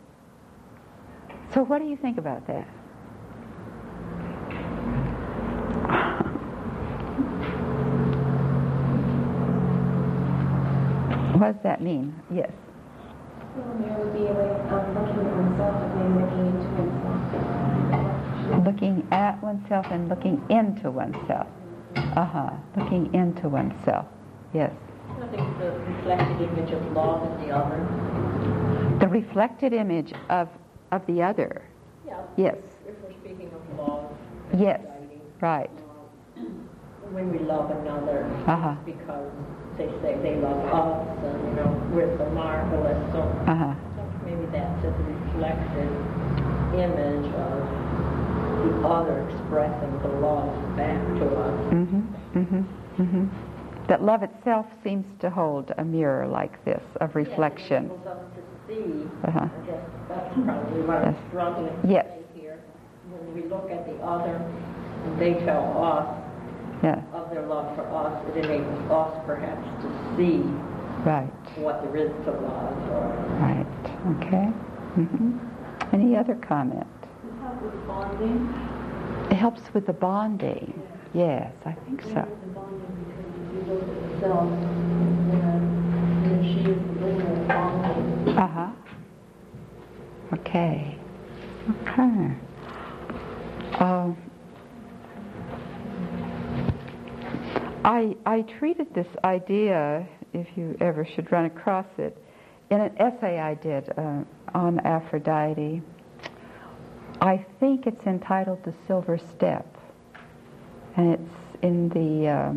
so what do you think about that? What does that mean? Yes. Well, there would be a way of looking at oneself and then looking into oneself. Looking at oneself and looking into oneself. Looking into oneself. Yes. I think the reflected image of love in the other. The reflected image of the other. Yeah. Yes. If we're speaking of love. Yes. Guiding, Right. when we love another, Uh-huh. it's because they say they love us, and we're so marvelous. So maybe that's just a reflected image of the other expressing the love back to us. That love itself seems to hold a mirror like this of reflection. Yes, it enables us to see. Uh-huh. I guess that's probably what I'm struggling to Yes. say here. When we look at the other, and they tell us Yeah. of their love for us, it enables us perhaps to see Right. what there is to love. Right. Okay. Any other comment? It helps with bonding. It helps with the bonding. Yes, I think so. The bonding because you look at yourself, and she is the linear bonding. Okay. Okay. I treated this idea, if you ever should run across it, in an essay I did on Aphrodite. I think it's entitled The Silver Step, and it's in the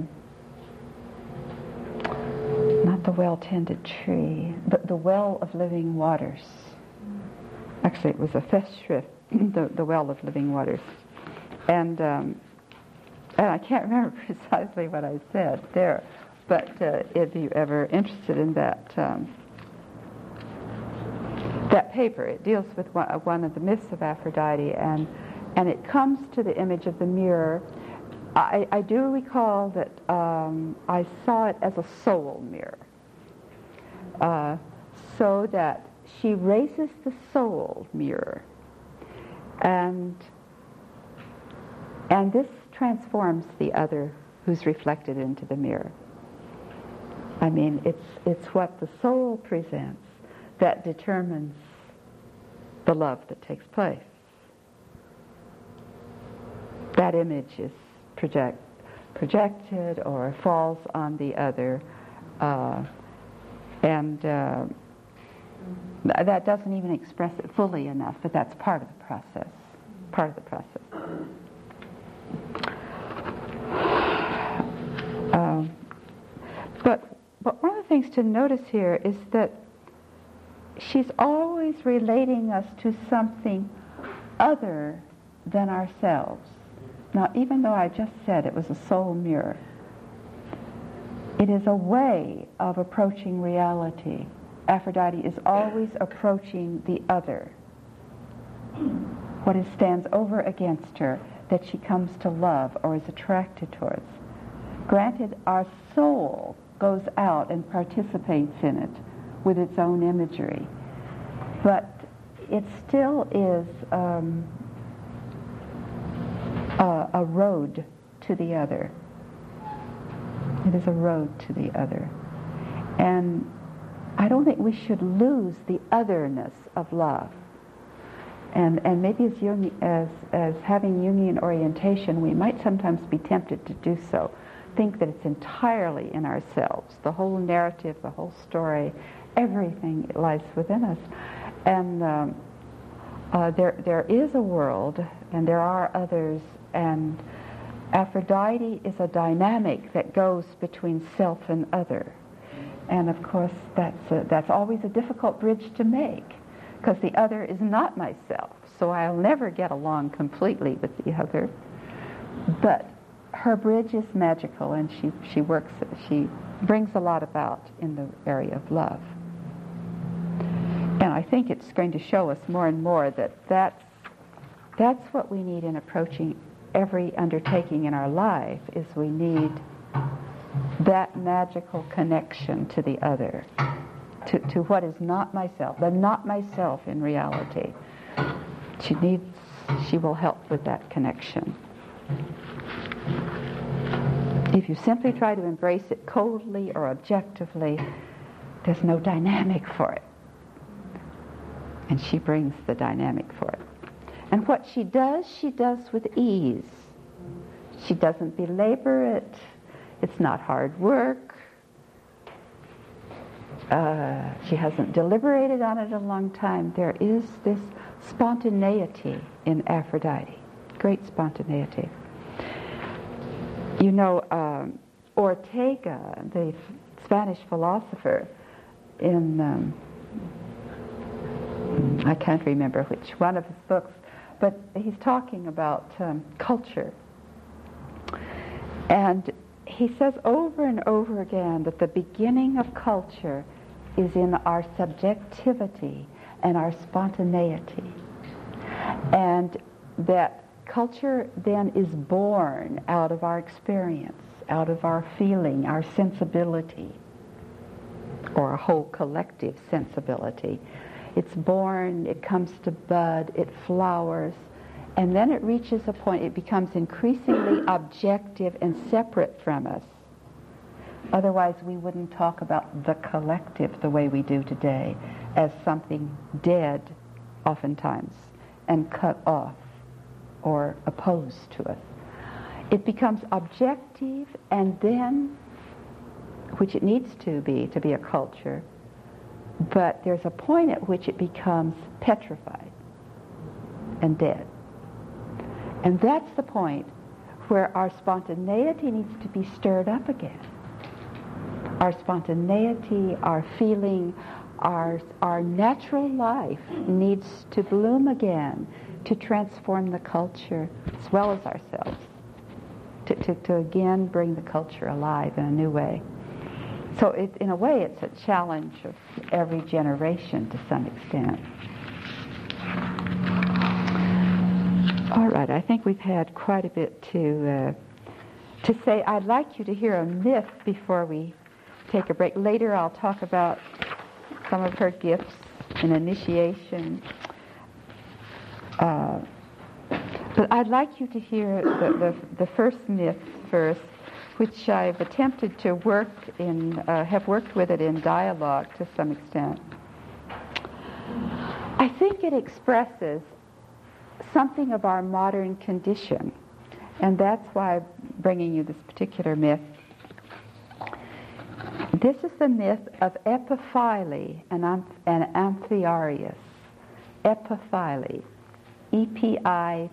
not the Well-Tended Tree, but the Well of Living Waters. Actually, it was a Festschrift, the Well of Living Waters. And I can't remember precisely what I said there, but if you're ever interested in that that paper, it deals with one of the myths of Aphrodite, and it comes to the image of the mirror. I do recall that I saw it as a soul mirror, so that she raises the soul mirror, and this transforms the other who's reflected into the mirror. I mean, it's what the soul presents that determines the love that takes place. That image is projected or falls on the other, and that doesn't even express it fully enough, but that's part of the process. Part of the process. But one of the things to notice here is that she's always relating us to something other than ourselves. Now, even though I just said it was a soul mirror, it is a way of approaching reality. Aphrodite is always approaching the other, what stands over against her, that she comes to love or is attracted towards. Granted, our soul goes out and participates in it with its own imagery, but it still is a road to the other. It is a road to the other. And I don't think we should lose the otherness of love. And maybe as having Jungian orientation, we might sometimes be tempted to do so. Think that it's entirely in ourselves. The whole narrative, the whole story, everything lies within us. And there is a world, and there are others, and Aphrodite is a dynamic that goes between self and other. And of course, that's always a difficult bridge to make, because the other is not myself, so I'll never get along completely with the other. But her bridge is magical, and she brings a lot about in the area of love. And I think it's going to show us more and more that That's what we need in approaching every undertaking in our life, is we need that magical connection to the other, to what is not myself, the not myself in reality. She will help with that connection. If you simply try to embrace it coldly or objectively, there's no dynamic for it. And she brings the dynamic for it. And what she does with ease. She doesn't belabor it. It's not hard work. She hasn't deliberated on it a long time. There is this spontaneity in Aphrodite, great spontaneity. You know, Ortega, the Spanish philosopher, in I can't remember which one of his books, but he's talking about culture. And he says over and over again that the beginning of culture is in our subjectivity and our spontaneity. And that culture then is born out of our experience, out of our feeling, our sensibility, or a whole collective sensibility. It's born, it comes to bud, it flowers, and then it reaches a point, it becomes increasingly objective and separate from us. Otherwise, we wouldn't talk about the collective the way we do today, as something dead, oftentimes, and cut off or opposed to us. It becomes objective, and then, which it needs to be a culture, but there's a point at which it becomes petrified and dead. And that's the point where our spontaneity needs to be stirred up again. Our spontaneity, our feeling, our natural life needs to bloom again to transform the culture as well as ourselves, to again bring the culture alive in a new way. So in a way, it's a challenge of every generation to some extent. All right, I think we've had quite a bit to say. I'd like you to hear a myth before we take a break. Later I'll talk about some of her gifts in initiation. But I'd like you to hear the first myth first, which I've attempted to work in, have worked with it in dialogue to some extent. I think it expresses something of our modern condition, and that's why I'm bringing you this particular myth. This is the myth of Epiphyle and Amphiaraus. Epiphyle, Epiphlyle,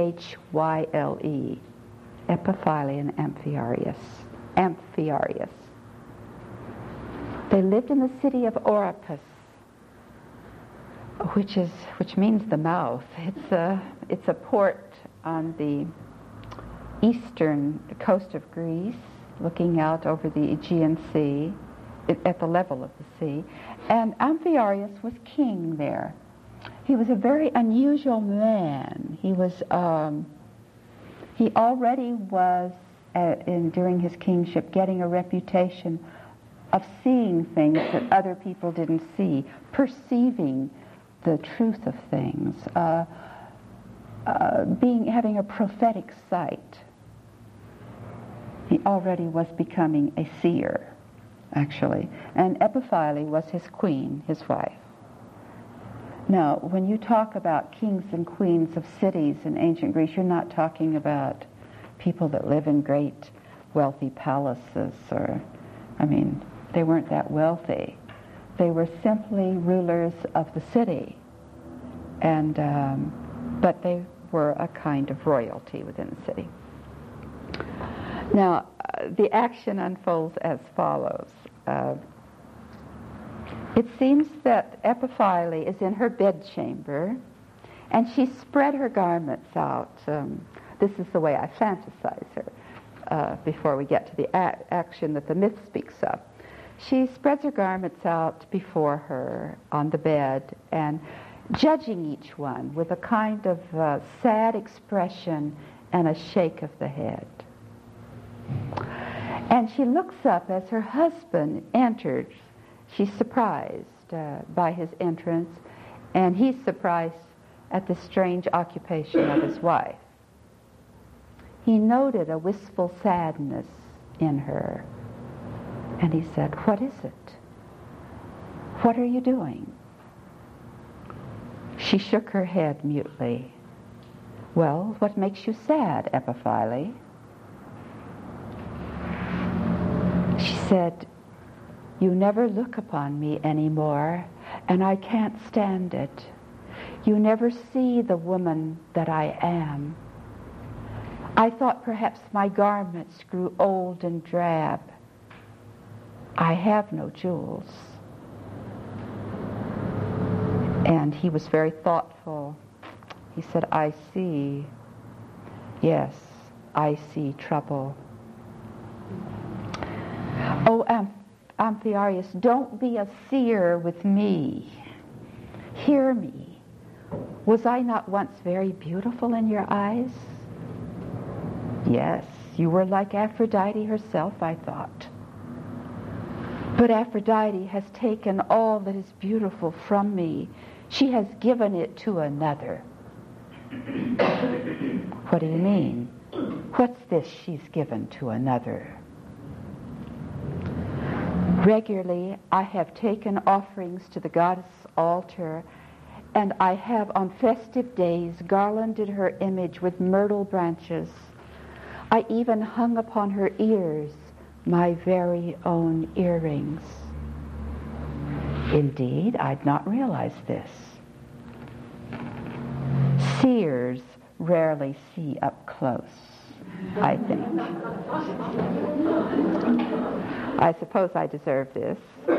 Epiphyle and Amphiaraus. They lived in the city of Oropus, which means the mouth. It's a port on the eastern coast of Greece, looking out over the Aegean Sea, at the level of the sea. And Amphiaraus was king there. He was a very unusual man. He already was, during his kingship, getting a reputation of seeing things that other people didn't see, perceiving the truth of things, having a prophetic sight. He already was becoming a seer, actually. And Epiphyle was his queen, his wife. Now, when you talk about kings and queens of cities in ancient Greece, you're not talking about people that live in great wealthy palaces, they weren't that wealthy. They were simply rulers of the city, and but they were a kind of royalty within the city. Now, the action unfolds as follows. It seems that Epiphyle is in her bedchamber, and she spread her garments out. This is the way I fantasize her before we get to the action that the myth speaks of. She spreads her garments out before her on the bed, and judging each one with a kind of sad expression and a shake of the head. And she looks up as her husband enters. She's surprised by his entrance, and he's surprised at the strange occupation of his wife. He noted a wistful sadness in her, and he said, "What is it? What are you doing?" She shook her head mutely. "Well, what makes you sad, Epiphyle?" She said, "You never look upon me anymore, and I can't stand it. You never see the woman that I am. I thought perhaps my garments grew old and drab. I have no jewels." And he was very thoughtful. He said, "I see. Yes, I see trouble." "Oh, Amphiaraus, don't be a seer with me. Hear me. Was I not once very beautiful in your eyes? Yes, you were like Aphrodite herself, I thought. But Aphrodite has taken all that is beautiful from me. She has given it to another." "What do you mean? What's this she's given to another?" "Regularly I have taken offerings to the goddess' altar, and I have on festive days garlanded her image with myrtle branches. I even hung upon her ears my very own earrings." "Indeed, I'd not realized this." Seers rarely see up close, I think. I suppose I deserve this.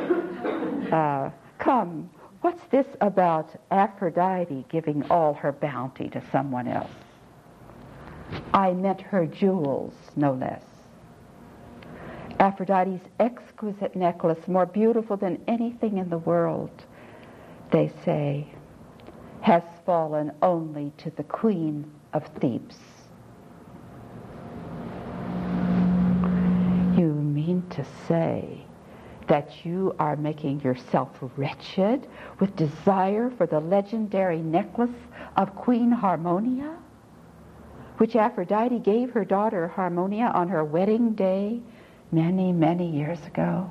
Come, what's this about Aphrodite giving all her bounty to someone else? I meant her jewels, no less. Aphrodite's exquisite necklace, more beautiful than anything in the world, they say, has fallen only to the Queen of Thebes. You mean to say that you are making yourself wretched with desire for the legendary necklace of Queen Harmonia, which Aphrodite gave her daughter Harmonia on her wedding day many, many years ago?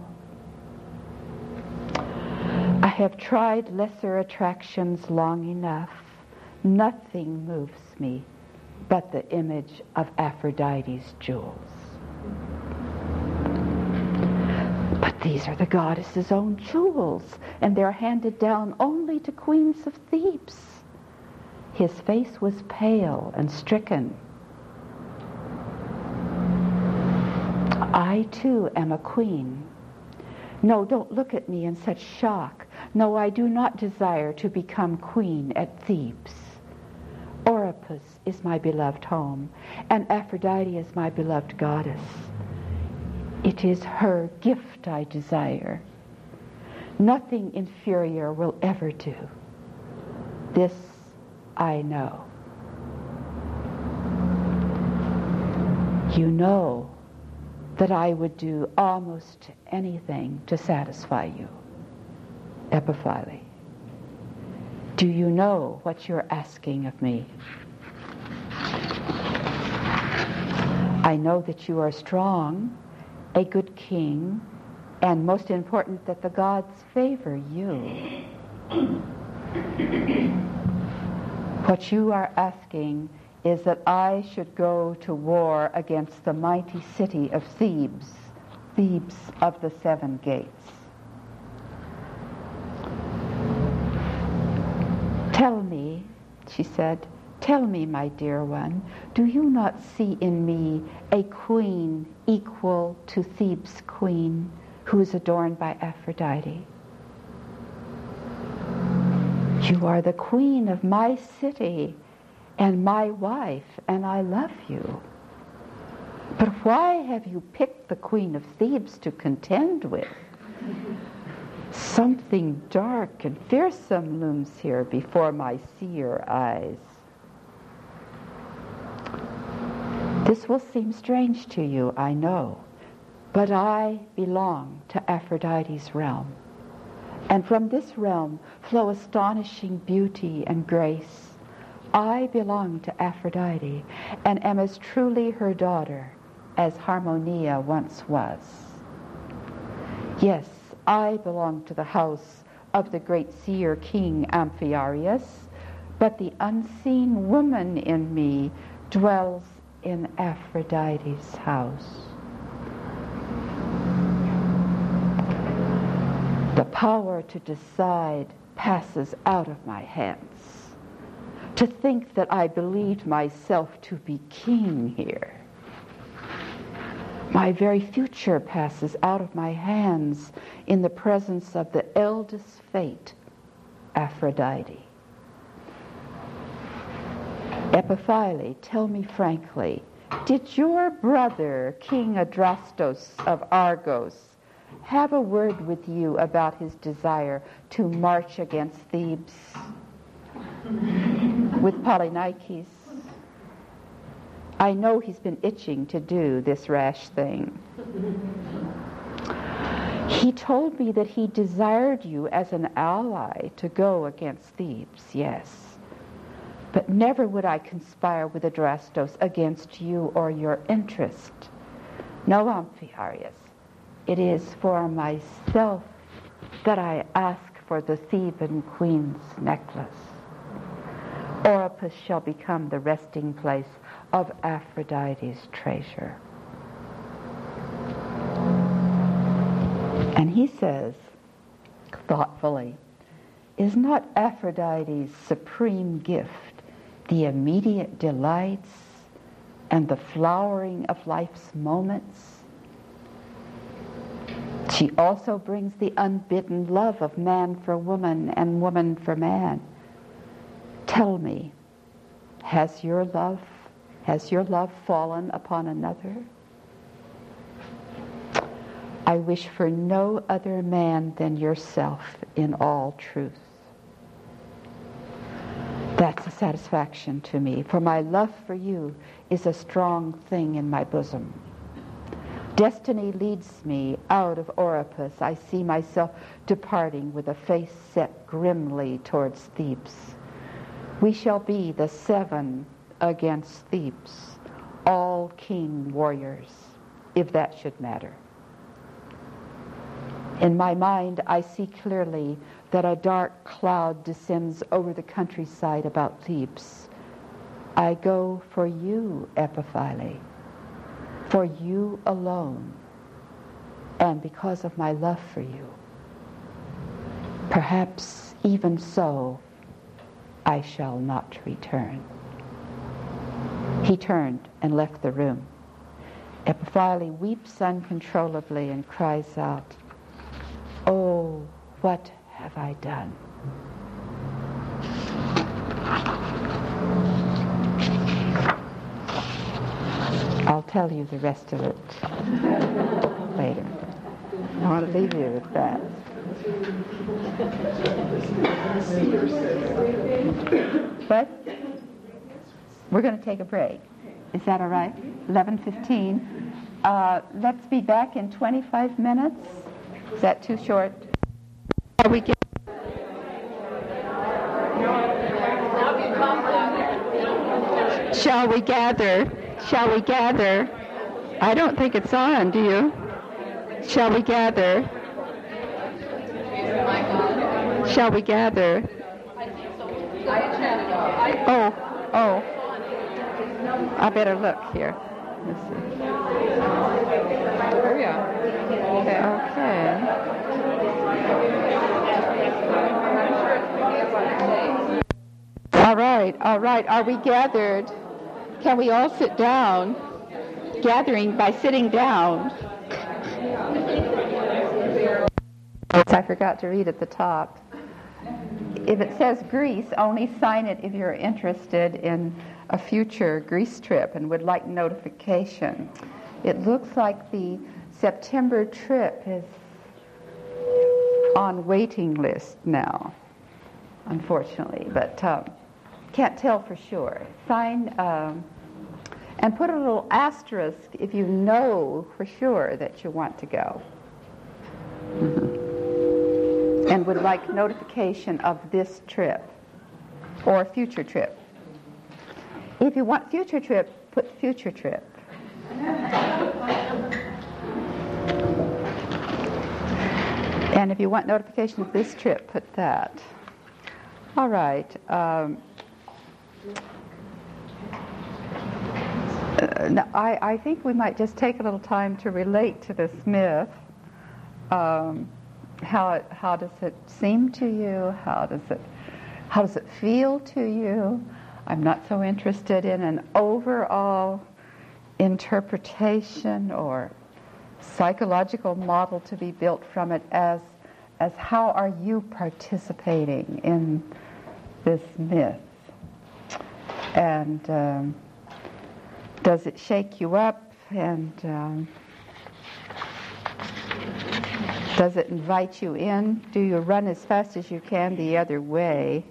I have tried lesser attractions long enough. Nothing moves me but the image of Aphrodite's jewels. But these are the goddess's own jewels, and they're handed down only to queens of Thebes. His face was pale and stricken. I too am a queen. No, don't look at me in such shock. No, I do not desire to become queen at Thebes. Oropus is my beloved home, and Aphrodite is my beloved goddess. It is her gift I desire. Nothing inferior will ever do. This I know. You know that I would do almost anything to satisfy you, Epiphyle. Do you know what you're asking of me? I know that you are strong, a good king, and most important, that the gods favor you. What you are asking is that I should go to war against the mighty city of Thebes, Thebes of the 7 gates. Tell me, she said, tell me, my dear one, do you not see in me a queen equal to Thebes' queen, who is adorned by Aphrodite? You are the queen of my city and my wife, and I love you. But why have you picked the queen of Thebes to contend with? Something dark and fearsome looms here before my seer eyes. This will seem strange to you, I know, but I belong to Aphrodite's realm. And from this realm flow astonishing beauty and grace. I belong to Aphrodite and am as truly her daughter as Harmonia once was. Yes, I belong to the house of the great seer king Amphiaraus, but the unseen woman in me dwells in Aphrodite's house. The power to decide passes out of my hands. To think that I believed myself to be king here. My very future passes out of my hands in the presence of the eldest fate, Aphrodite. Epiphyle, tell me frankly, did your brother, King Adrastos of Argos, have a word with you about his desire to march against Thebes with Polynices? I know he's been itching to do this rash thing. He told me that he desired you as an ally to go against Thebes, yes. But never would I conspire with Adrastos against you or your interest. No, Amphiaraus, it is for myself that I ask for the Theban queen's necklace. Oropus shall become the resting place of Aphrodite's treasure. And he says, thoughtfully, is not Aphrodite's supreme gift the immediate delights and the flowering of life's moments? She also brings the unbidden love of man for woman and woman for man. Tell me, has your love fallen upon another? I wish for no other man than yourself in all truth. That's a satisfaction to me, for my love for you is a strong thing in my bosom. Destiny leads me out of Oropus. I see myself departing with a face set grimly towards Thebes. We shall be the 7 against Thebes, all king warriors, if that should matter. In my mind, I see clearly that a dark cloud descends over the countryside about Thebes. I go for you, Epiphyle, for you alone, and because of my love for you. Perhaps even so, I shall not return. He turned and left the room. Epiphyle weeps uncontrollably and cries out, "Oh, what have I done?" I'll tell you the rest of it later. I want to leave you with that. But we're going to take a break. Is that all right? 11:15. Let's be back in 25 minutes. Is that too short? Are we Shall we gather? Shall we gather? I don't think it's on, do you? Shall we gather? Shall we gather? Oh. I better look here. Let's see. Oh, yeah. Okay. All right. Are we gathered? Can we all sit down? Gathering by sitting down. I forgot to read at the top. If it says Greece, only sign it if you're interested in a future Greece trip and would like notification. It looks like the September trip is on waiting list now, unfortunately, but can't tell for sure. Sign and put a little asterisk if you know for sure that you want to go. And would like notification of this trip or future trip. If you want future trip, put future trip. And if you want notification of this trip, put that. All right. Now, I think we might just take a little time to relate to this myth. How does it seem to you? How does it feel to you? I'm not so interested in an overall interpretation or psychological model to be built from it as how are you participating in this myth? And does it shake you up? And does it invite you in? Do you run as fast as you can the other way?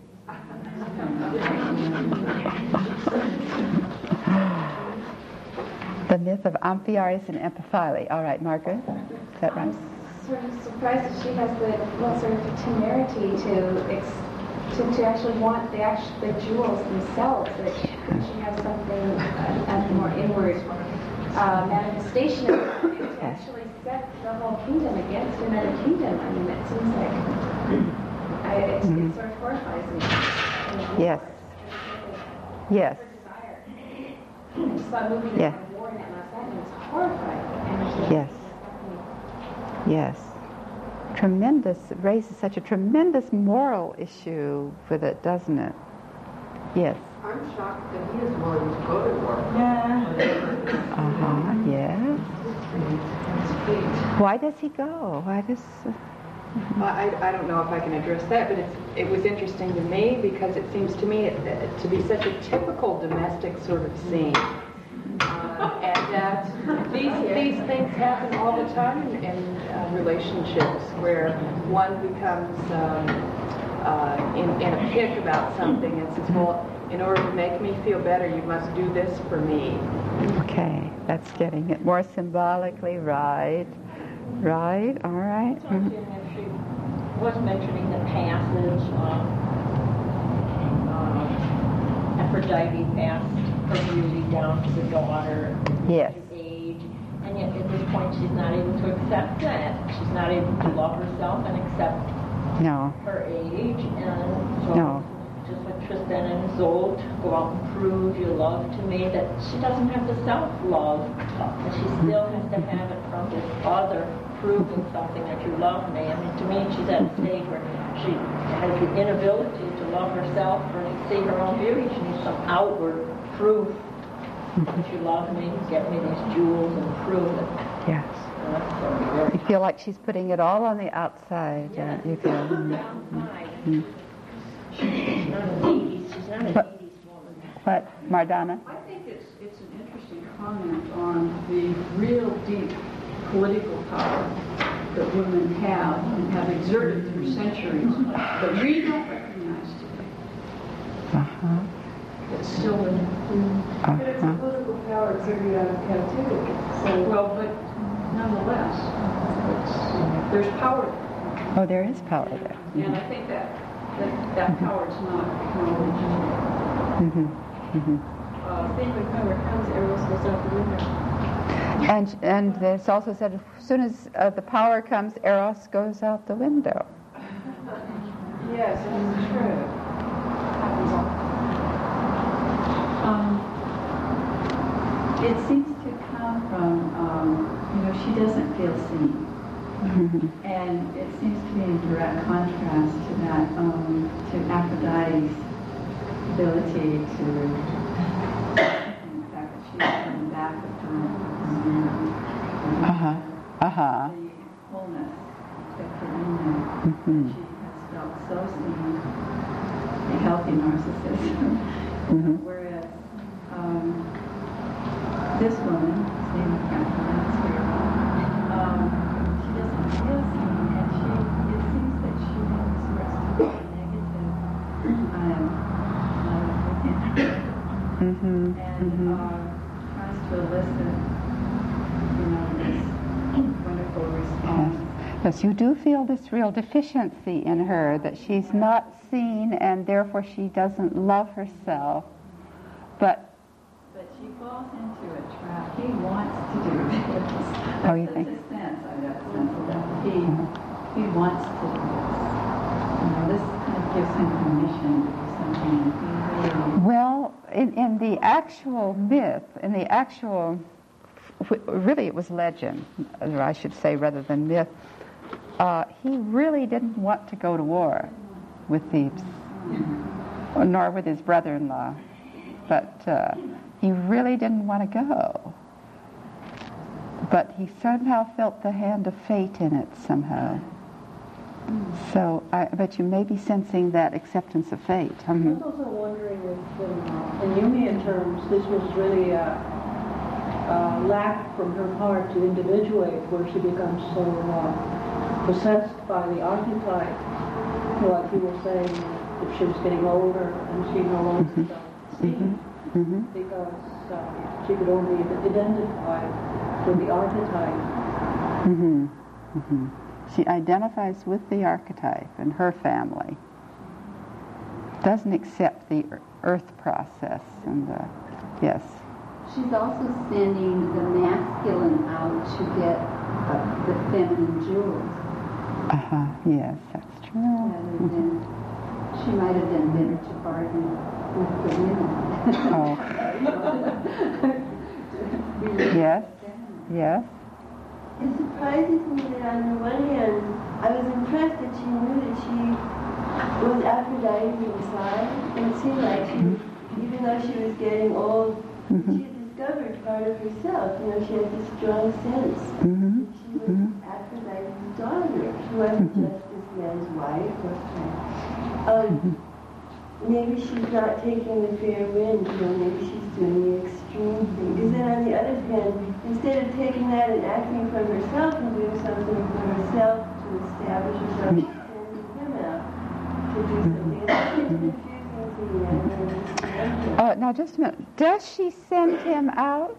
The myth of Amphiaraus and Epiphyle. All right, Margaret, is that right? I'm sort of surprised that she has the sort of temerity to actually want the jewels themselves. That she has something a more inward manifestation of it to actually set the whole kingdom against another kingdom. I mean, it seems like it sort of horrifies me. Yes. Yes. I just saw a movie that had war in it last night, and it's horrifying. Yes. Yes. Tremendous, it raises such a tremendous moral issue with it, doesn't it? Yes. I'm shocked that he is willing to go to war. Yes. Why does he go? Why does... I don't know if I can address that, but it was interesting to me because it seems to me to be such a typical domestic sort of scene. And that these things happen all the time in relationships where one becomes in a pick about something and says, well, in order to make me feel better, you must do this for me. Okay, that's getting it more symbolically right. Right, all right. Mm-hmm. She was mentioning the passage Aphrodite passed her beauty down to the daughter Yes. age, and yet at this point she's not able to accept that. She's not able to love herself and accept her age, and so just like Tristan and Isolde, go out and prove your love to me, that she doesn't have the self-love, and she still has to have it from this other proving something that you love me. I mean, to me, she's at a stage where she has the inability to love herself or to see her own beauty. She needs some outward proof that you love me, get me these jewels and prove it. Yes. You feel like she's putting it all on the outside. Yeah, you feel. She's not a needy. She's not a needy woman. What, Mardana? I think it's an interesting comment on the real deep political power that women have and have exerted through centuries that we don't recognize today. It's still in. But it's a political power exerted out of captivity. So, Well, but nonetheless, there's power there. Oh, there is power there. And I think that power is not acknowledged. I think when power comes, Eros goes out the window. And it's also said as soon as the power comes, Eros goes out the window. Yes, it's true. Happens all. It seems to come from, she doesn't feel seen. And it seems to be in direct contrast to that, to Aphrodite's ability to, the fact that she's coming back with the wholeness that her in there. She has felt so seen, a healthy narcissism. Whereas this woman, his name I can't pronounce very well, she doesn't feel seen, and it seems and tries to elicit, this wonderful response. Yes, you do feel this real deficiency in her, that she's not seen and therefore she doesn't love herself. But she falls into a trap. He wants to do this. Oh, you think? That's a sense, I got a sense of that. He wants to do this. This kind of gives him permission to do something. Well, in the actual myth, really it was legend, or I should say rather than myth, he really didn't want to go to war with Thebes, nor with his brother-in-law. But he really didn't want to go. But he somehow felt the hand of fate in it somehow. So I bet you may be sensing that acceptance of fate. I was also wondering if, in Jungian terms, this was really a lack from her heart to individuate, where she becomes so possessed by the archetype, like you were saying, if she was getting older and she no longer felt seen, because she could only identify with the archetype. She identifies with the archetype and her family. Doesn't accept the earth process and yes. She's also sending the masculine out to get the feminine jewels. Yes, that's true. Rather than, she might have been better to bargain with the women. Yes. It surprises me that on the one hand, I was impressed that she knew that she was Aphrodite inside, and it seemed like she, even though she was getting old, she had discovered part of herself. She had this strong sense that she was Aphrodite's daughter. She wasn't just this man's wife. Maybe she's not taking the fair wind, maybe she's doing the extreme thing. Because then on the other hand, instead of taking that and acting from herself and doing something for herself to establish herself, she's sending him out to do something. It's confusing to me. Now just a minute. Does she send him out?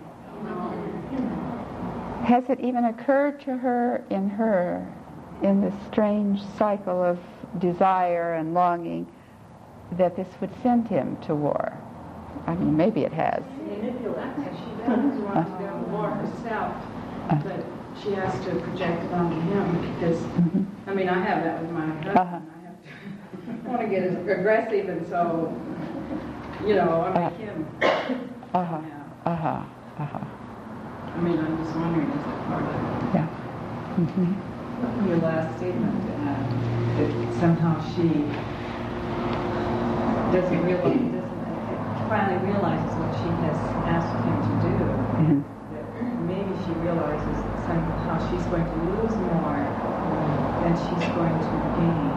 Has it even occurred to her in this strange cycle of desire and longing, that this would send him to war? I mean, maybe it has. She does want to go to war herself, but she has to project it onto him because, I mean, I have that with my husband. I want to get aggressive, and so, I make him. I mean, I'm just wondering, is that part of it? Yeah. Your last statement, that somehow she finally realizes what she has asked him to do. That maybe she realizes that somehow she's going to lose more than she's going to gain.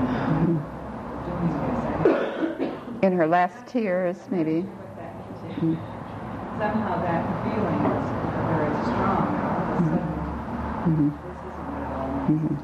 In her last tears, maybe. Somehow that feeling is very strong. All of a sudden, this isn't what it all means.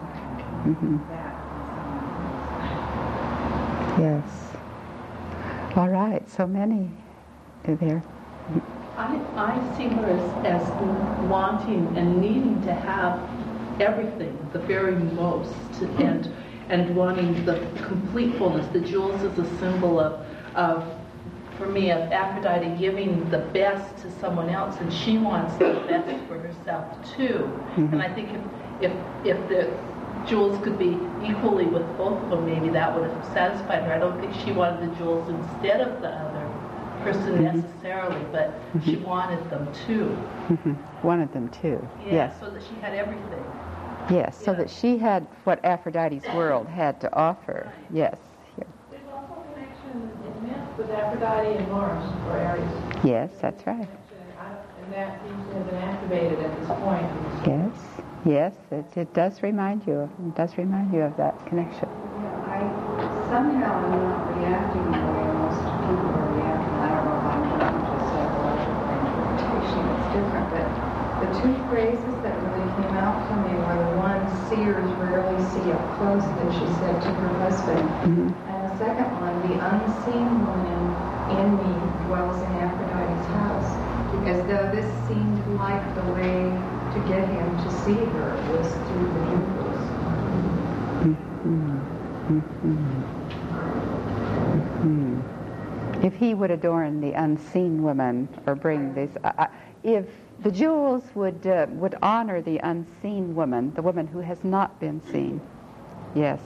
Yes. All right, so many there. I see her as wanting and needing to have everything, the very most, and wanting the complete fullness. The jewels is a symbol of for me, of Aphrodite giving the best to someone else, and she wants the best for herself too. And I think if the jewels could be equally with both of them, maybe that would have satisfied her. I don't think she wanted the jewels instead of the other person necessarily, but she wanted them too. Wanted them too. Yeah, yes. So that she had everything. Yes, so that she had what Aphrodite's world had to offer. Yes. There's also a connection in myth with Aphrodite and Mars for Aries. Yes, that's right. And that seems to have been activated at this point. Yes, it does remind you. It does remind you of that connection. I somehow am not reacting the way most people are reacting. I don't know if I'm talking to psychological interpretation. It's different, but the two phrases that really came out to me were the one, seers rarely see up close, that she said to her husband, and the second one, the unseen woman in me this seemed like the way to get him to see her was through the jewels. If he would adorn the unseen woman, or bring this, if the jewels would honor the unseen woman, the woman who has not been seen, yes.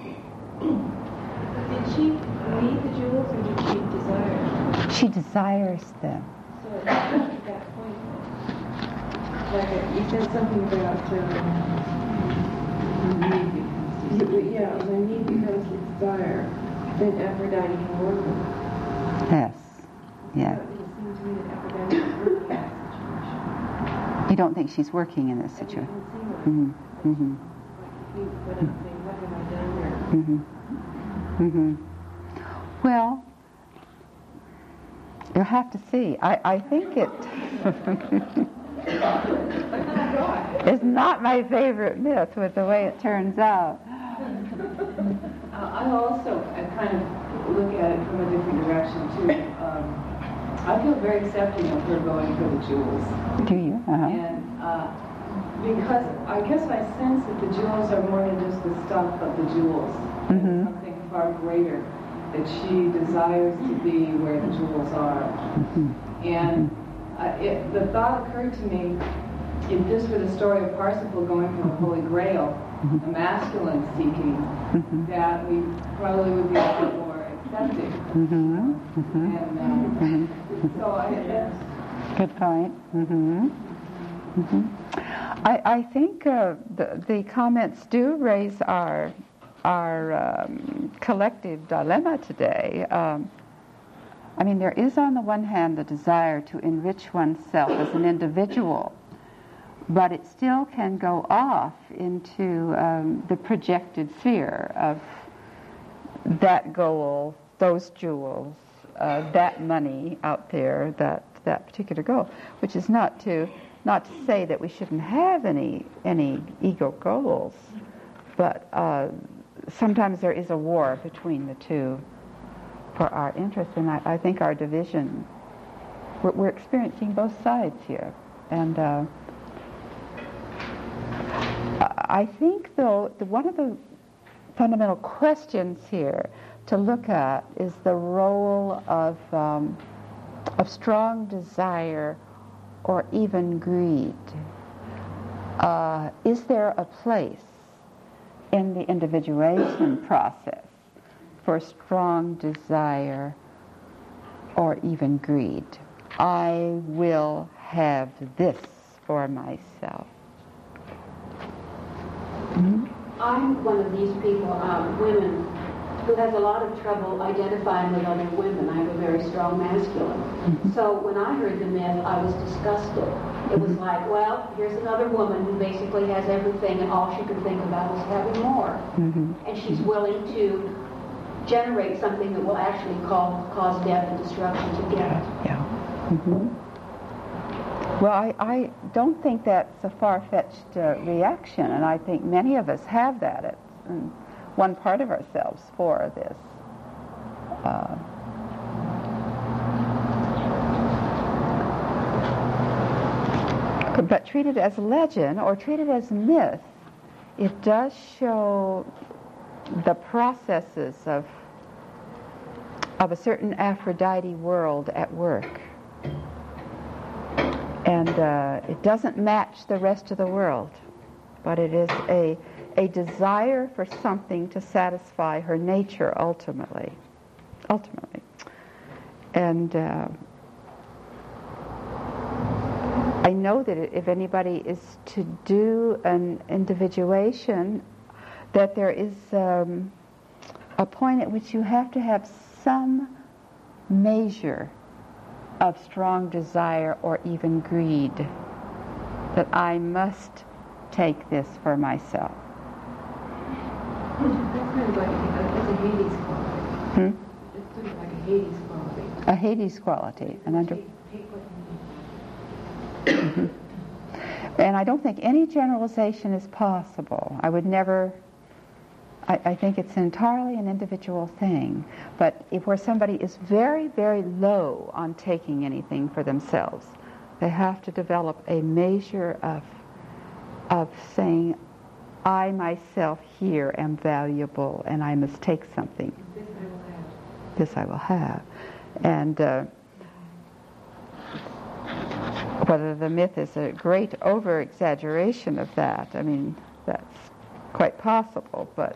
Did she need the jewels, or did she desire them? She desires them. So at that point, like you said something about when need becomes desire, then Aphrodite can work with it. Yes. Yeah. So it seems to me that Aphrodite is working in that situation. You don't think she's working in this situation? Well, you'll have to see. I think it it's not my favorite myth with the way it turns out. I also kind of look at it from a different direction too. I feel very accepting of her going for the jewels. Do you? And because I guess I sense that the jewels are more than just the stuff of the jewels. It's something far greater, that she desires to be where the jewels are. And the thought occurred to me, if this were the story of Parsifal going for the Holy Grail, a masculine seeking, that we probably would be a bit more accepting. And so that's... Good point. I think the comments do raise our collective dilemma today. I mean, there is on the one hand the desire to enrich oneself as an individual, but it still can go off into the projected fear of that goal, those jewels, that money out there, that particular goal, which is not to say that we shouldn't have any ego goals, but sometimes there is a war between the two for our interest, and I think our division, we're experiencing both sides here. And I think, though, one of the fundamental questions here to look at is the role of strong desire or even greed. Is there a place in the individuation process for strong desire or even greed? I will have this for myself. I'm one of these people, women, who has a lot of trouble identifying with other women. I have a very strong masculine. So when I heard the myth, I was disgusted. It was like, well, here's another woman who basically has everything, and all she can think about is having more. And she's willing to generate something that will actually cause death and destruction to get it. Well, I don't think that's a far-fetched reaction, and I think many of us have that at one part of ourselves for this. But treated as legend or treated as myth, it does show the processes of a certain Aphrodite world at work. And it doesn't match the rest of the world, but it is a desire for something to satisfy her nature ultimately. And I know that if anybody is to do an individuation, that there is a point at which you have to have some measure of strong desire or even greed, that I must take this for myself. That's kind of like a Hades quality. It's sort of like a Hades quality. A Hades quality. And I don't think any generalization is possible. I would never... I think it's entirely an individual thing. But where somebody is very, very low on taking anything for themselves, They have to develop a measure of saying, I myself here am valuable and I must take something. This I will have. And whether the myth is a great over-exaggeration of that, I mean, that's quite possible, but...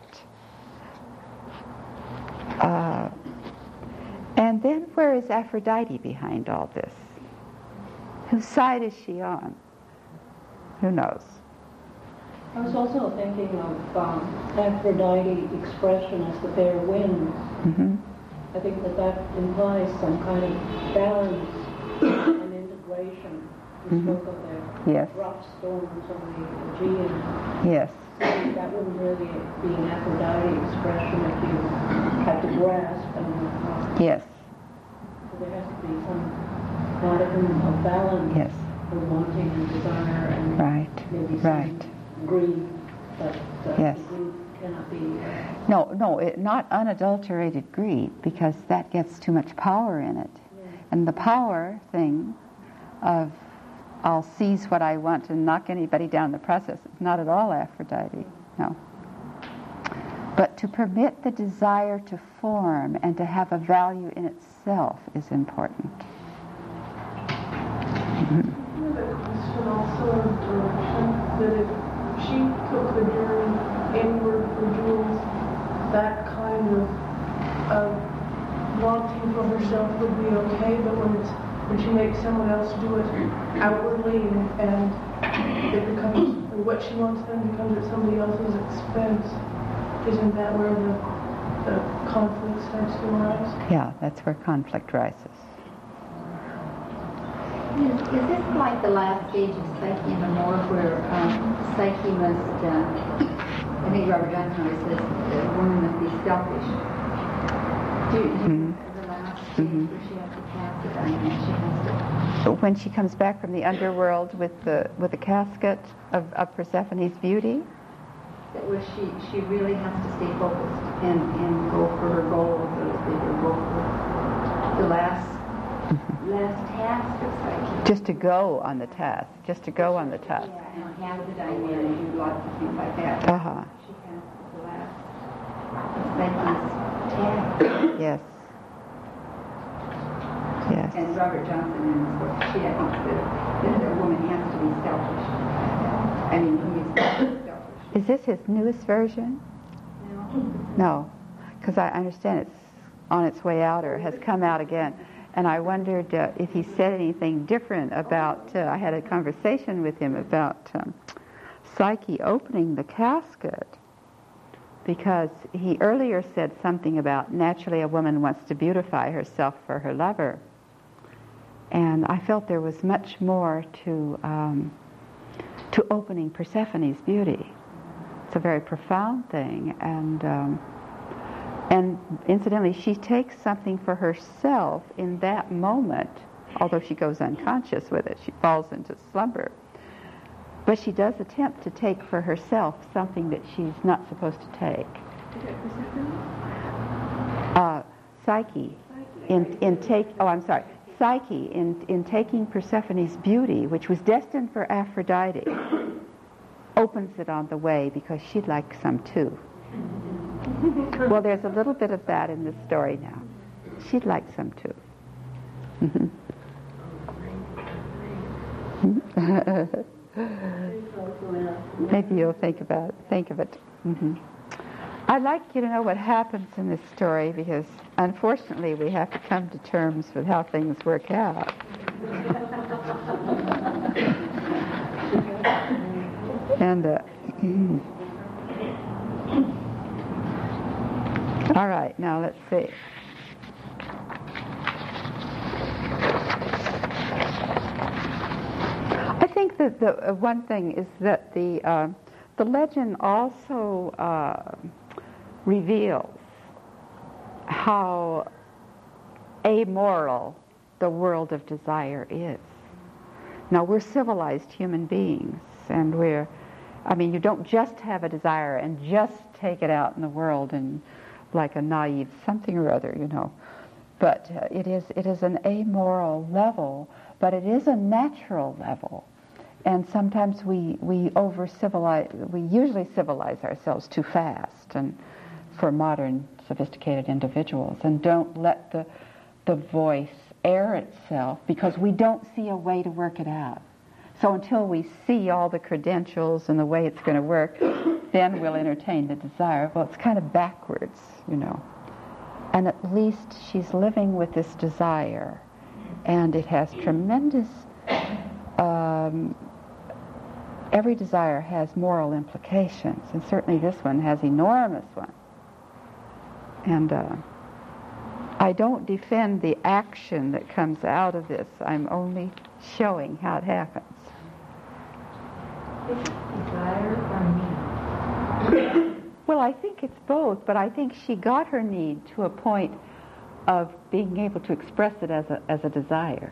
and then where is Aphrodite behind all this? Whose side is she on? Who knows? I was also thinking of Aphrodite expression as the fair winds. Mm-hmm. I think that implies some kind of balance and integration. You spoke of the rough storms on the Aegean. Yes. So that wouldn't really be an Aphrodite expression if you had to grasp. And, yes. So there has to be some modicum of balance. Yes. For wanting and desire and maybe some greed. But yes. Greed cannot be... No, not unadulterated greed, because that gets too much power in it. Yeah. And the power thing of I'll seize what I want and knock anybody down in the process is not at all Aphrodite, no. But to permit the desire to form and to have a value in itself is important. Mm-hmm. I have a question also in direction that if she took the journey inward for Jules, that kind of wanting for herself would be okay, but when she makes someone else do it outwardly and it becomes, or what she wants then becomes at somebody else's expense, isn't that where the conflict starts to arise? Yeah, that's where conflict rises. Is this like the last stage of Psyche in the Morgue where Psyche must, I think Robert Johnson always says, a woman must be selfish. The last stage where she has to pass it, I mean, she has to... When she comes back from the underworld with the casket of Persephone's beauty? Where she really has to stay focused and go for her goal, so to speak, or go for the last task of Psyche. Just to go on the task. Yeah, and have the dynamic and do lots of things like that. Uh-huh. She has the last Psyche's task. Yes. Yes. And Robert Johnson in his book, I think that a woman has to be selfish. I mean, he is selfish. Is this his newest version? No. Because I understand it's on its way out or has come out again. And I wondered if he said anything different about, I had a conversation with him about Psyche opening the casket, because he earlier said something about naturally a woman wants to beautify herself for her lover. And I felt there was much more to opening Persephone's beauty. It's a very profound thing, and incidentally, she takes something for herself in that moment, although she goes unconscious with it. She falls into slumber. But she does attempt to take for herself something that she's not supposed to take. Psyche, Psyche, in taking Persephone's beauty, which was destined for Aphrodite, opens it on the way because she'd like some too. Well, there's a little bit of that in this story now. She'd like some too. Maybe you'll think of it. I'd like you to know what happens in this story, because unfortunately we have to come to terms with how things work out. And all right, now let's see. I think that the one thing is that the legend also reveals how amoral the world of desire is. Now, we're civilized human beings, and you don't just have a desire and just take it out in the world and like a naive something or other, But it is an amoral level, but it is a natural level. And sometimes we usually civilize ourselves too fast, and for modern sophisticated individuals, and don't let the voice air itself because we don't see a way to work it out. So until we see all the credentials and the way it's going to work, then we'll entertain the desire. Well, it's kind of backwards, you know. And at least she's living with this desire, and it has tremendous, every desire has moral implications, and certainly this one has enormous ones. And I don't defend the action that comes out of this. I'm only showing how it happens. Is it desire or need? Well, I think it's both, but I think she got her need to a point of being able to express it as a desire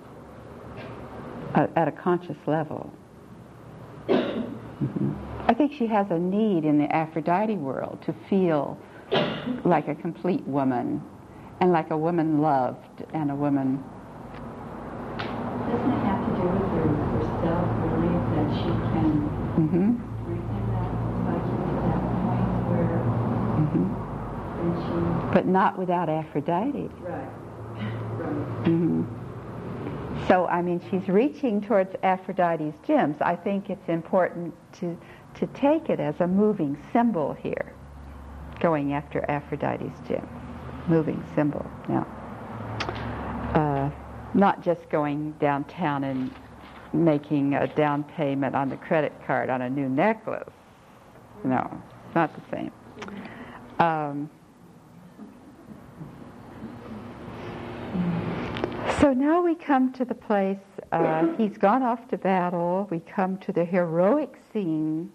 at a conscious level. Mm-hmm. I think she has a need in the Aphrodite world to feel like a complete woman, and like a woman loved, and a woman... Doesn't it have to do with her self-belief that she can bring that psyche to that point where then she... But not without Aphrodite. Right. Mm-hmm. So, I mean, she's reaching towards Aphrodite's gems. I think it's important to take it as a moving symbol here, going after Aphrodite's gems. Moving symbol. Now, not just going downtown and making a down payment on the credit card on a new necklace. No, it's not the same. So now we come to the place, he's gone off to battle. We come to the heroic scene.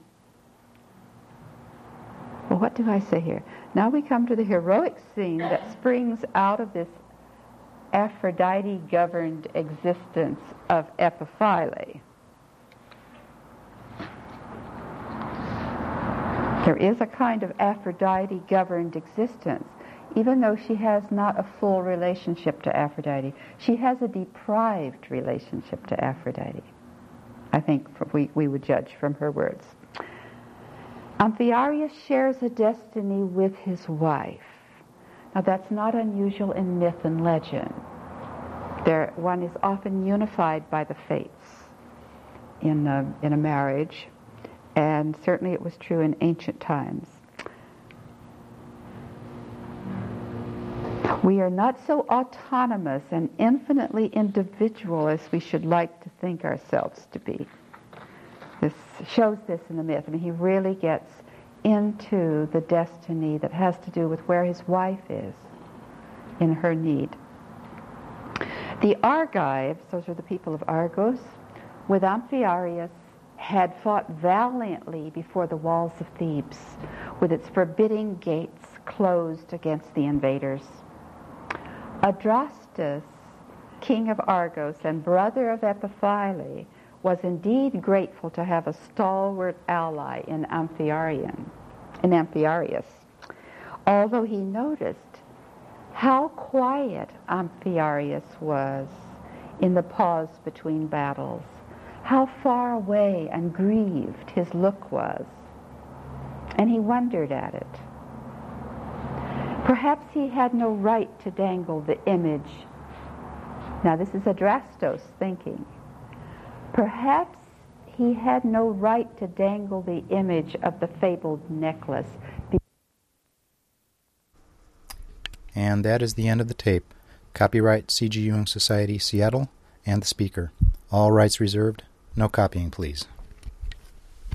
Well, what do I say here? Now we come to the heroic scene that springs out of this Aphrodite-governed existence of Epiphyle. There is a kind of Aphrodite-governed existence, even though she has not a full relationship to Aphrodite. She has a deprived relationship to Aphrodite, I think we would judge from her words. Amphiaraus shares a destiny with his wife. Now that's not unusual in myth and legend. One is often unified by the fates in a marriage, and certainly it was true in ancient times. We are not so autonomous and infinitely individual as we should like to think ourselves to be. This shows this in the myth. I mean, he really gets into the destiny that has to do with where his wife is in her need. The Argives, those are the people of Argos, with Amphiaraus, had fought valiantly before the walls of Thebes, with its forbidding gates closed against the invaders. Adrastus, king of Argos and brother of Epiphyle, was indeed grateful to have a stalwart ally in Amphiaraus, although he noticed how quiet Amphiaraus was in the pause between battles, how far away and grieved his look was, and he wondered at it. Perhaps he had no right to dangle the image. Now this is Adrastos thinking. Perhaps he had no right to dangle the image of the fabled necklace. And that is the end of the tape. Copyright C.G. Jung Society, Seattle, and the speaker. All rights reserved. No copying, please.